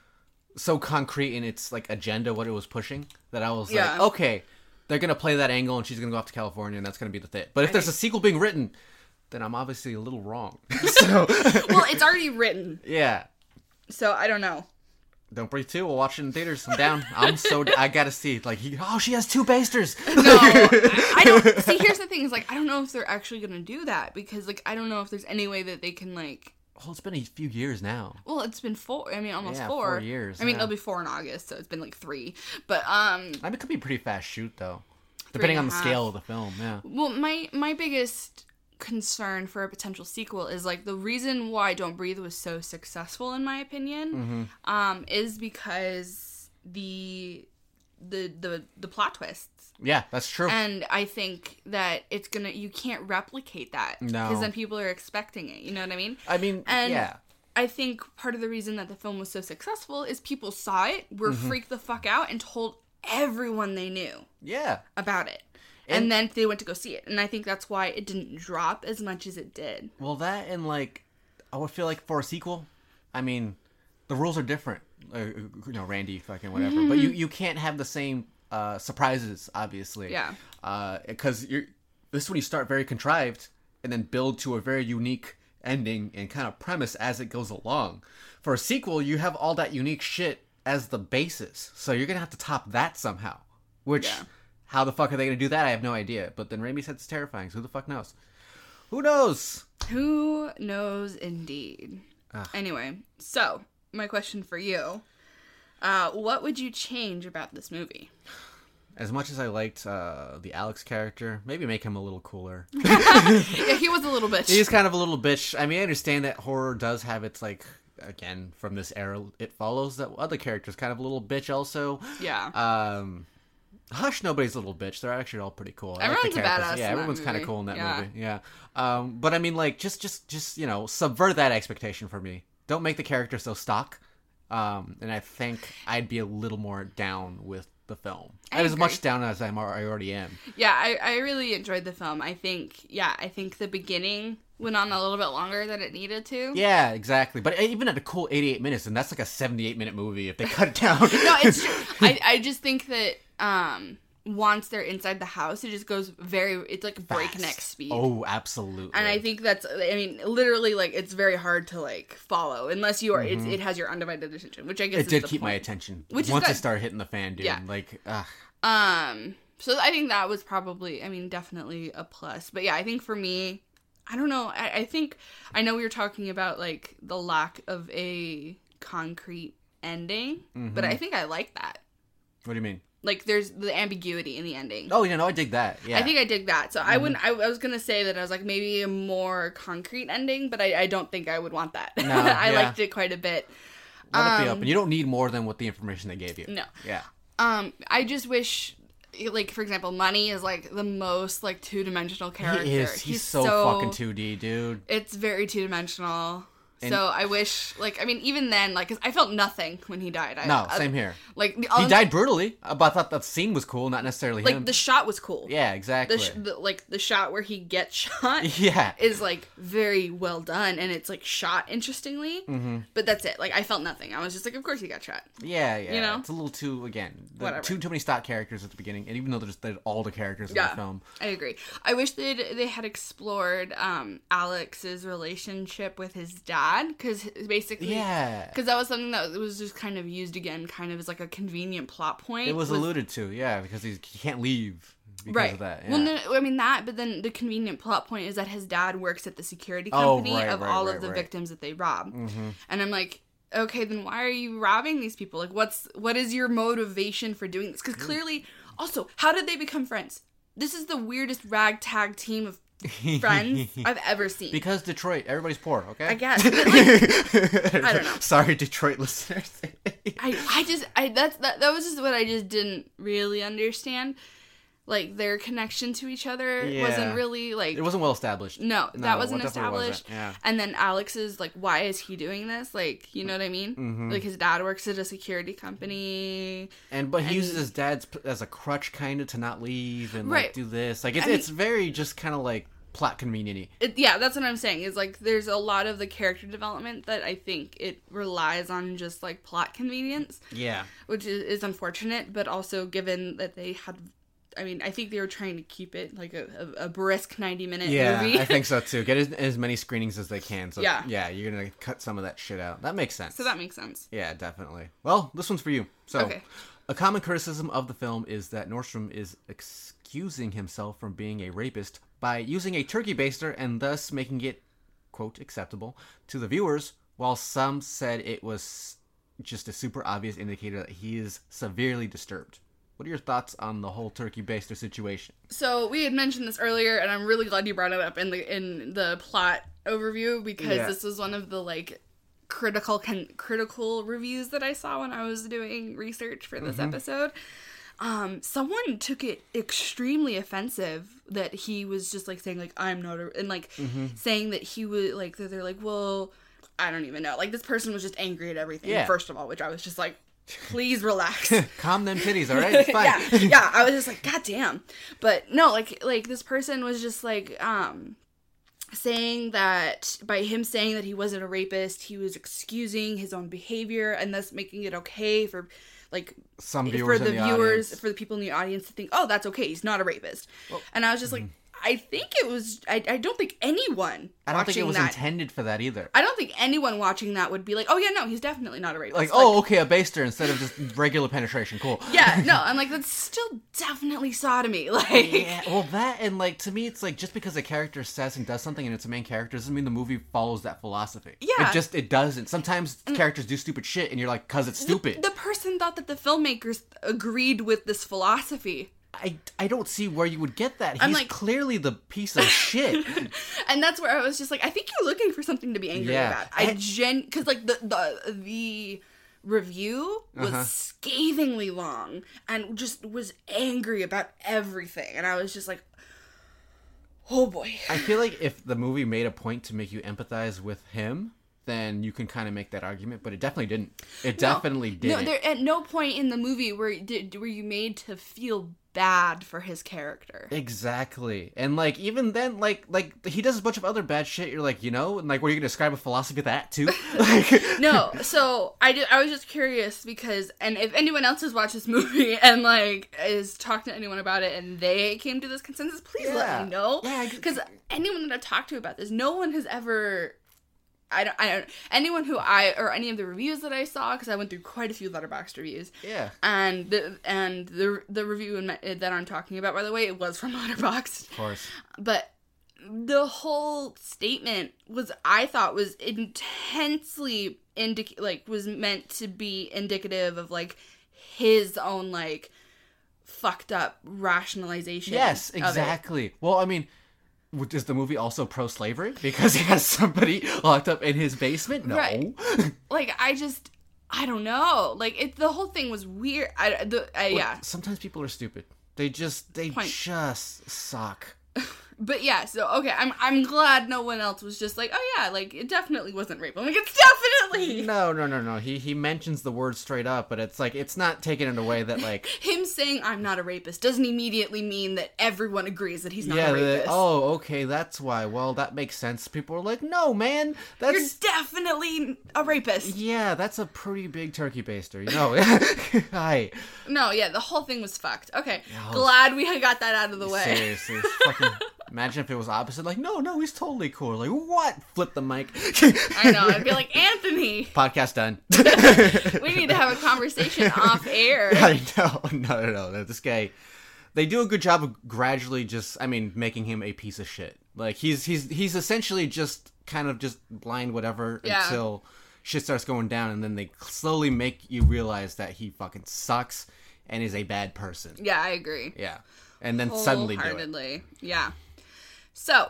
so concrete in its, like, agenda, what it was pushing, that I was Yeah. like, okay, they're going to play that angle and she's going to go off to California and that's going to be the thing. But if I there's think- a sequel being written, then I'm obviously a little wrong. So, well, it's already written, yeah. so I don't know. Don't Breathe two. We'll watch it in theaters. I'm down. I'm so... I gotta see. Like, he, oh, she has two basters. No, I, I don't. See, here's the thing: is like I don't know if they're actually gonna do that because like I don't know if there's any way that they can like. Well, it's been a few years now. Well, it's been four. I mean, almost Yeah, four. four years, I mean, yeah. it'll be four in August, so it's been like three. But um, I mean, it could be a pretty fast shoot, though. Depending on and the a half. scale of the film, yeah. well, my my biggest concern for a potential sequel is like the reason why Don't Breathe was so successful, in my opinion, Mm-hmm. um, is because the the the the plot twists. Yeah, that's true. And I think that it's gonna you can't replicate that No. because then people are expecting it. You know what I mean? I mean, And yeah. I think part of the reason that the film was so successful is people saw it, were Mm-hmm. freaked the fuck out, and told everyone they knew Yeah. about it. And- And, then they went to go see it. And I think that's why it didn't drop as much as it did. Well, that and, like, I would feel like for a sequel, I mean, the rules are different. Uh, you know, Randy, fucking whatever. But you, you can't have the same uh, surprises, obviously. Yeah. Because you're this is when you start very contrived and then build to a very unique ending and kind of premise as it goes along. For a sequel, you have all that unique shit as the basis. So you're going to have to top that somehow. Which, Yeah. how the fuck are they going to do that? I have no idea. But then Raimi said it's terrifying, so who the fuck knows? Who knows? Who knows indeed. Ugh. Anyway, so my question for you. Uh, what would you change about this movie? As much as I liked uh, the Alex character, maybe make him a little cooler. Yeah, he was a little bitch. He's kind of a little bitch. I mean, I understand that horror does have its, like, again, from this era, it follows that other characters kind of a little bitch also. Yeah. Um, Hush, nobody's a little bitch. They're actually all pretty cool. I like Everyone's the a characters. badass Yeah, in that everyone's kind of movie. cool in that Yeah. movie. Yeah. Um, but I mean, like, just, just, just, you know, subvert that expectation for me. Don't make the character so stock. Um, and I think I'd be a little more down with the film. I And as agree. much down as I'm, I already am. Yeah, I, I really enjoyed the film. I think, yeah, I think the beginning went on a little bit longer than it needed to. Yeah, exactly. But even at a cool eighty-eight minutes, and that's like a seventy-eight minute movie if they cut it down. No, it's I, I just think that um once they're inside the house, it just goes very, it's like breakneck speed. Oh, absolutely. And I think that's, I mean, literally, like, it's very hard to, like, follow unless you are, it's, it has your undivided attention, which I guess it is did the keep point. my attention. Which is Once good. it started hitting the fan, dude. Yeah. Like, ugh. Um, so I think that was probably, I mean, definitely a plus. But yeah, I think for me, I don't know, I, I think, I know we were talking about, like, the lack of a concrete ending, Mm-hmm. but I think I like that. What do you mean? Like, there's the ambiguity in the ending. Oh, yeah, no, I dig that. Yeah. I think I dig that. So I wouldn't, I, I was going to say that I was like, maybe a more concrete ending, but I, I don't think I would want that. No, I yeah. liked it quite a bit. Let it be um, open. You don't need more than what the information they gave you. No. Yeah. Um, I just wish, like, for example, Money is, like, the most, like, two-dimensional character. He is. He's, so, fucking two D, dude. It's very two-dimensional. And- So I wish, like, I mean, even then, like, 'cause I felt nothing when he died. I, No, I- same here. Like, the, He died brutally, but I thought that scene was cool, not necessarily Like, him. the shot was cool. Yeah, exactly. The, sh- the like the shot where he gets shot Yeah. is like very well done, and it's like shot interestingly. Mm-hmm. But that's it. Like I felt nothing. I was just like, of course he got shot. Yeah, yeah. You know? It's a little too, again, the, Whatever. too too many stock characters at the beginning, and even though there's, there's all the characters in Yeah, the film. I agree. I wish they they had explored um, Alex's relationship with his dad, because basically, Yeah. because that was something that was just kind of used again, kind of as like a convenient plot point. It was, alluded to, yeah, because he's, he can't leave because right. of that. Yeah. Well, no, I mean that, but then the convenient plot point is that his dad works at the security Oh, company right, of right, all right, of the right. victims that they rob. Mm-hmm. And I'm like, okay, then why are you robbing these people? Like, what's what is your motivation for doing this? Because clearly, also, how did they become friends? This is the weirdest ragtag team of friends I've ever seen. Because Detroit, everybody's poor, okay? I guess. But like, I don't know. Sorry, Detroit listeners. I, I just I that's that that was just what I just didn't really understand. Like their connection to each other Yeah. wasn't really like It wasn't well established. no, No, that it wasn't definitely wasn't, established. yeah. And then Alex's like, why is he doing this? Like, you know what I mean? Mm-hmm. Like his dad works at a security company. And but he And- uses his dad's p- as a crutch, kind of, to not leave and Right. like do this. Like it's I mean- it's very just kind of like plot convenient-y. It, yeah, that's what I'm saying. Is like there's a lot of the character development that I think it relies on just like plot convenience, Yeah. which is, is unfortunate. But also given that they had, I mean, I think they were trying to keep it like a, a, a brisk ninety minute Yeah, movie. I think so too. Get as, as many screenings as they can. So Yeah. yeah, you're gonna cut some of that shit out. That makes sense. So that makes sense. Yeah, definitely. Well, this one's for you. So, Okay. a common criticism of the film is that Nordstrom is excusing himself from being a rapist by using a turkey baster and thus making it, quote, acceptable to the viewers, while some said it was just a super obvious indicator that he is severely disturbed. What are your thoughts on the whole turkey baster situation? So we had mentioned this earlier, and I'm really glad you brought it up in the in the plot overview because Yeah. this was one of the like critical con- critical reviews that I saw when I was doing research for this episode. Um, someone took it extremely offensive that he was just like saying like I'm not a and like saying that he would like that they're like well I don't even know like this person was just angry at everything Yeah. first of all, which I was just like please relax. Calm them titties, all right? It's fine. yeah, yeah. I was just like, God damn. But no, like, like this person was just like, um, saying that by him saying that he wasn't a rapist, he was excusing his own behavior and thus making it okay for, like, Some for viewers the, in the viewers, audience. for the people in the audience to think, oh, that's okay. He's not a rapist. And I was just like, I think it was. I, I don't think anyone. Mm-hmm. I don't think it watching was that, intended for that either. I don't think anyone watching that would be like, oh yeah, no, he's definitely not a rapist. Like, oh, okay, a baster instead of just regular penetration. Cool. yeah, no, I'm like, that's still definitely sodomy. Like, Yeah, well, that and like to me, it's like just because a character says and does something and it's a main character doesn't mean the movie follows that philosophy. Yeah. it just it doesn't. Sometimes characters do stupid shit and you're like, cause it's stupid. The, the person thought that the filmmakers agreed with this philosophy. I, I don't see where you would get that. He's I'm like- clearly the piece of shit. And that's where I was just like, I think you're looking for something to be angry Yeah. about. I And- gen because like the the the review was Uh-huh. scathingly long and just was angry about everything, and I was just like, oh boy. I feel like if the movie made a point to make you empathize with him, then you can kind of make that argument, but it definitely didn't. It definitely No, didn't. there at no point in the movie were did were you made to feel bad for his character. Exactly. And like even then like like he does a bunch of other bad shit. You're like, you know, and like what are you gonna describe a philosophy of that too? Like No, so I did, I was just curious because, and if anyone else has watched this movie and like is talking to anyone about it and they came to this consensus, please Yeah. let me know. Yeah, Because anyone that I've talked to about this, no one has ever. I don't, I don't, anyone who I, or any of the reviews that I saw, because I went through quite a few Letterboxd reviews. Yeah. And the, and the, the review in my, that I'm talking about, by the way, it was from Letterboxd. Of course. But the whole statement was, I thought, was intensely, indic- like, was meant to be indicative of, like, his own, like, fucked up rationalization. Yes, of it. exactly. Well, I mean, w- is the movie also pro-slavery? Because he has somebody locked up in his basement? No. Right. Like, I just, I don't know. Like, it, the whole thing was weird. I, the, I, Well, yeah. Sometimes people are stupid. They just, they Point. just suck. But yeah, so, okay, I'm I'm glad no one else was just like, oh yeah, like, it definitely wasn't rape. I'm like, it's definitely! No, no, no, no. He he mentions the word straight up, but it's like, it's not taken in a way that like... Him saying I'm not a rapist doesn't immediately mean that everyone agrees that he's not yeah, a the- rapist. oh, okay, that's why. Well, that makes sense. People are like, no, man, You're that's... definitely a rapist. Yeah, that's a pretty big turkey baster, you know? Hi. No, yeah, the whole thing was fucked. Okay, Yeah, glad we got that out of the way. Seriously, it's fucking... Imagine if it was opposite. Like, no, no, he's totally cool. Like, what? Flip the mic. I know, I'd be like, Anthony, Podcast done. we need to have a conversation off air. I know. No, no, no. This guy... They do a good job of gradually just, I mean, making him a piece of shit. Like, he's he's he's essentially just kind of just blind whatever Yeah. until shit starts going down, and then they slowly make you realize that he fucking sucks and is a bad person. Yeah, I agree. Yeah. And then suddenly do it. Wholeheartedly. Yeah. So,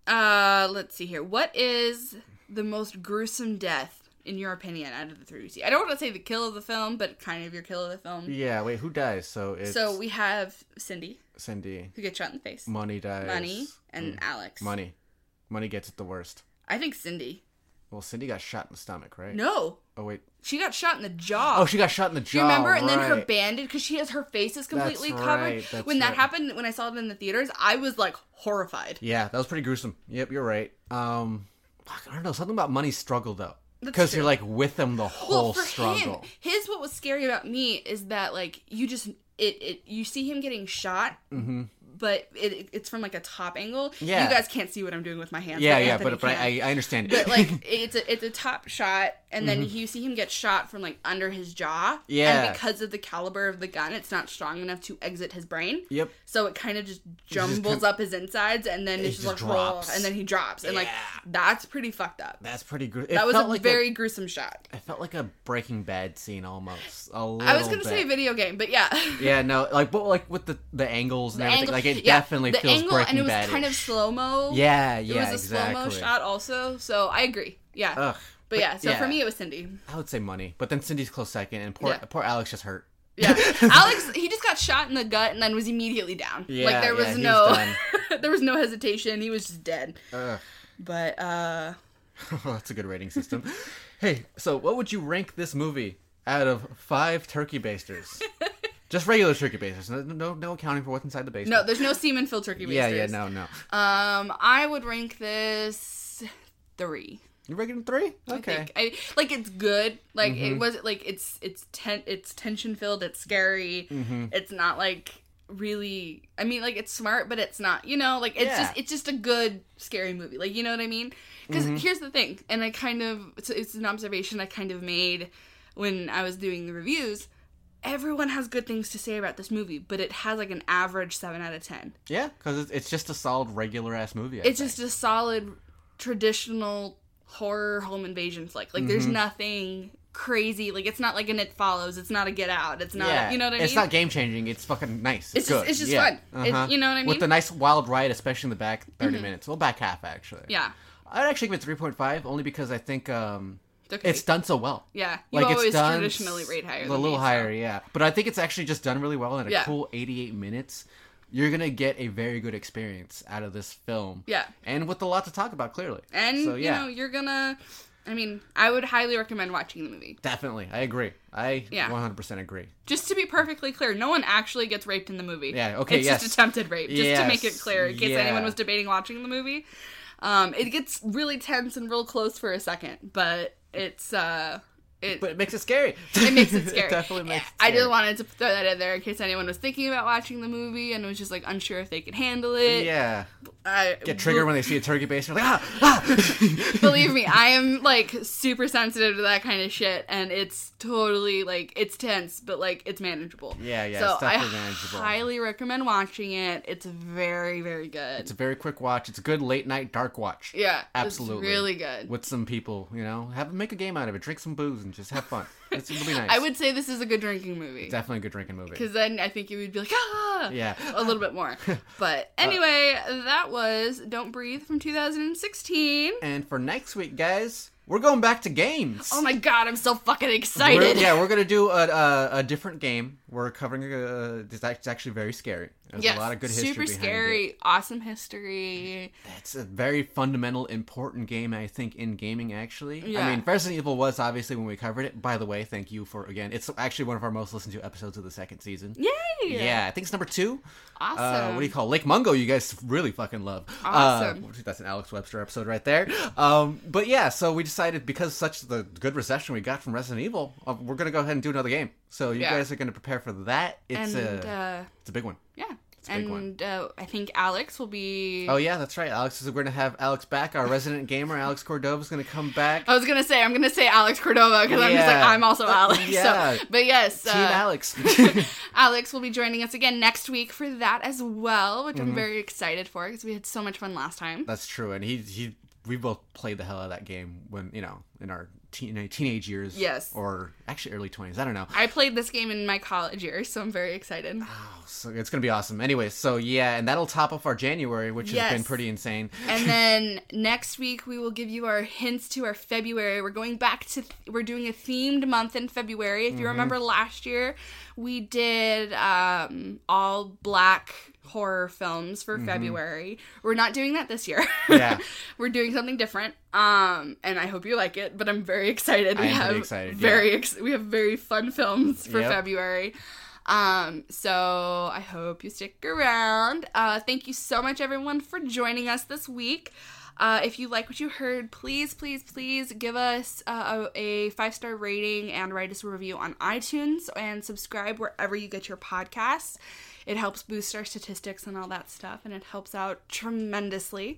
uh, let's see here. What is the most gruesome death, in your opinion, out of the three we see? I don't want to say the kill of the film, but kind of your kill of the film. Yeah, wait, who dies? So it's So we have Cindy, Cindy. who gets shot in the face. Money dies. Money and Alex. Money. Money gets it the worst. I think Cindy. Well, Cindy got shot in the stomach, right? No. Oh, wait. She got shot in the jaw. Oh, she got shot in the jaw. Do you remember? And then her right. bandage, because she has her face is completely That's covered. right, that's when that right. happened, when I saw it in the theaters, I was like horrified. Yeah, that was pretty gruesome. Yep, you're right. Um, fuck, I don't know. Something about Money's struggle, though. That's Because true. you're, like, with them the whole Well, for struggle. him, his what was scary about me is that like you just it, it you see him getting shot, Mm-hmm. but it, it's from like a top angle. Yeah. You guys can't see what I'm doing with my hands. Yeah, but yeah, Anthony but, but can. I, I understand. But like it's a it's a top shot, and then Mm-hmm. you see him get shot from like under his jaw. Yeah. And because of the caliber of the gun, it's not strong enough to exit his brain. Yep. So it kind of just jumbles kinda- up his insides, and then It it's just just like roll, drops. and then he drops, and like Yeah. that's pretty fucked up. That's pretty good. That was a like very gruesome shot. It felt like a Breaking Bad scene almost. A little I was gonna bit. say video game, but yeah. Yeah, no, like, but like with the the angles and The everything, angle- like it yeah, definitely the feels angle, Breaking and it was Bad-ish. kind of slow mo. Yeah, yeah, it was a exactly. slow mo shot also. So I agree. Yeah, Ugh. but yeah. So yeah. for me, it was Cindy. I would say Money, but then Cindy's close second, and poor Yeah. poor Alex just hurt. Yeah, Alex, he just got shot in the gut and then was immediately down. Yeah, like there was yeah, he no, was there was no hesitation. He was just dead. Ugh. But uh, That's a good rating system. Hey, so what would you rank this movie out of five turkey basters? Just regular turkey basters. No, no, no accounting for what's inside the basement. no, there's no semen filled turkey Yeah, basters. yeah, no, no. Um, I would rank this three. You ranking it three? I Okay. think. I like it's good. Like Mm-hmm. it was like it's it's ten it's tension filled. It's scary. Mm-hmm. It's not like really. I mean, like it's smart, but it's not. You know, like it's Yeah. just it's just a good scary movie. Like you know what I mean? Because Mm-hmm. here's the thing, and I kind of it's, it's an observation I kind of made when I was doing the reviews. Everyone has good things to say about this movie, but it has like an average seven out of ten. Yeah, because it's, it's just a solid regular ass movie. I It's think. just a solid traditional horror home invasion flick. Like there's Mm-hmm. nothing crazy. Like it's not like an It Follows. It's not a Get Out. It's not. yeah, You know what I mean? It's not game changing. It's fucking nice. It's, It's just- good. it's just yeah. fun. It- you know what I With mean? the nice wild ride, especially in the back thirty minutes. Well, back half actually. Yeah. I'd actually give it three point five only because I think um, It's okay. it's done so well. Yeah. You Like always it's done traditionally rate higher. a than little me, so. higher, yeah. But I think it's actually just done really well in a Yeah. cool eighty-eight minutes. You're gonna get a very good experience out of this film. Yeah. And with a lot to talk about, clearly. And so, yeah. you know you're gonna I mean, I would highly recommend watching the movie. Definitely. I agree. I Yeah. one hundred percent agree. Just to be perfectly clear, no one actually gets raped in the movie. Yeah, okay, It's yes. just attempted rape, just to make it Yes, clear, in case yeah. anyone was debating watching the movie. Um, it gets really tense and real close for a second, but it's, uh... It, But it makes it scary. it makes it scary. It definitely makes it I scary. just wanted to throw that in there in case anyone was thinking about watching the movie and was just, like, unsure if they could handle it. Yeah. I, Get triggered when they see a turkey base. You're like, ah, ah. Believe me, I am, like, super sensitive to that kind of shit, and it's totally, like, it's tense, but, like, it's manageable. Yeah, yeah, So it's definitely I manageable. highly recommend watching it. It's very, very good. It's a very quick watch. It's a good late night dark watch. yeah, Absolutely. It's really good. With some people, you know, have make a game out of it. Drink some booze and just have fun. It's it'll be nice. I would say this is a good drinking movie. Definitely a good drinking movie. Because then I think you would be like, ah! Yeah. A little bit more. But anyway, that was Don't Breathe from two thousand sixteen. And for next week, guys, we're going back to games. Oh my god, I'm so fucking We're- excited. yeah, we're gonna do a, a, a different game. We're covering a. It's act- it's actually very scary. There's Yes, a lot of good history super behind scary, it. awesome history. It's a very fundamental, important game, I think, in gaming. Actually, Yeah. I mean, Resident Evil was obviously when we covered it. By the way, thank you for again. It's actually one of our most listened to episodes of the second season. Yay! Yeah, I think it's number two. Awesome. Uh, what do you call it? Lake Mungo? You guys really fucking love. Awesome. Uh, that's an Alex Webster episode right there. Um, but yeah, so we decided because such the good reception we got from Resident Evil, uh, we're gonna go ahead and do another game. So you Yeah. guys are gonna prepare for that. It's and, a uh, it's a big one. yeah. a big one. And uh, I think Alex will be... Oh yeah, that's right. Alex is. We're gonna have Alex back. Our resident gamer, Alex Cordova, is gonna come back. I was gonna say I'm gonna say Alex Cordova because I'm just like Yeah. I'm also Alex. Yeah. So, but yes, Team uh, Alex. Alex will be joining us again next week for that as well, which Mm-hmm. I'm very excited for because we had so much fun last time. That's true, and he he we both played the hell out of that game when you know in our teen, teenage years. Yes. Or actually early twenties. I don't know. I played this game in my college years, so I'm very excited. Oh, so it's gonna be awesome. Anyway, so yeah, and that'll top off our January, which Yes. has been pretty insane. And then next week we will give you our hints to our February. We're going back to we're doing a themed month in February. If you remember last year, we did um, all black horror films for February. We're not doing that this year. Yeah. We're doing something different. Um, and I hope you like it, but I'm very excited. I We am have pretty excited, very ex- we have very fun films for Yep. February. Um, so I hope you stick around. Uh, thank you so much, everyone, for joining us this week. Uh, if you like what you heard, please, please, please give us uh, a, a five-star rating and write us a review on iTunes and subscribe wherever you get your podcasts. It helps boost our statistics and all that stuff, and it helps out tremendously.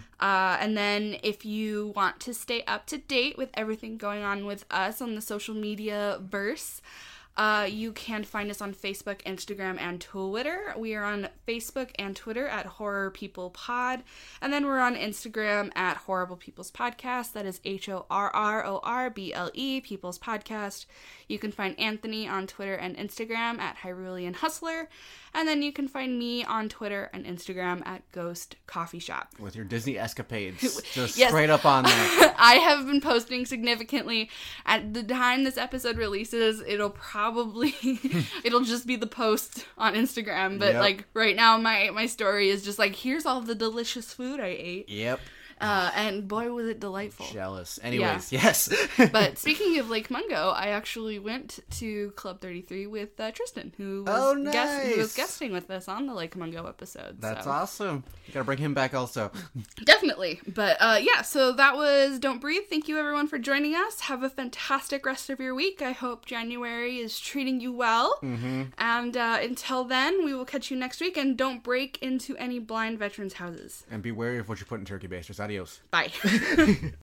Uh, and then if you want to stay up to date with everything going on with us on the social media verse, Uh, you can find us on Facebook, Instagram, and Twitter. We are on Facebook and Twitter at Horror People Pod. And then we're on Instagram at Horrible People's Podcast. That is H O R R O R B L E, People's Podcast. You can find Anthony on Twitter and Instagram at Hyrulean Hustler. And then you can find me on Twitter and Instagram at Ghost Coffee Shop. With your Disney escapades, just Yes. straight up on there. I have been posting significantly. At the time this episode releases, it'll probably it'll just be the post on Instagram. But Yep. like right now, my my story is just like, here's all the delicious food I ate, Yep. uh, and boy was it delightful. Jealous. Anyways, yes. But speaking of Lake Mungo, I actually went to Club thirty-three with uh, Tristan, who was Oh, guest, who was nice. guesting with us on the Lake Mungo episode. That's so. awesome. You gotta bring him back also. Definitely. But uh, yeah, so that was Don't Breathe. Thank you everyone for joining us. Have a fantastic rest of your week. I hope January is treating you well. Mm-hmm. And uh, until then, we will catch you next week. And don't break into any blind veterans' houses. And be wary of what you put in turkey basters. Adios. Bye.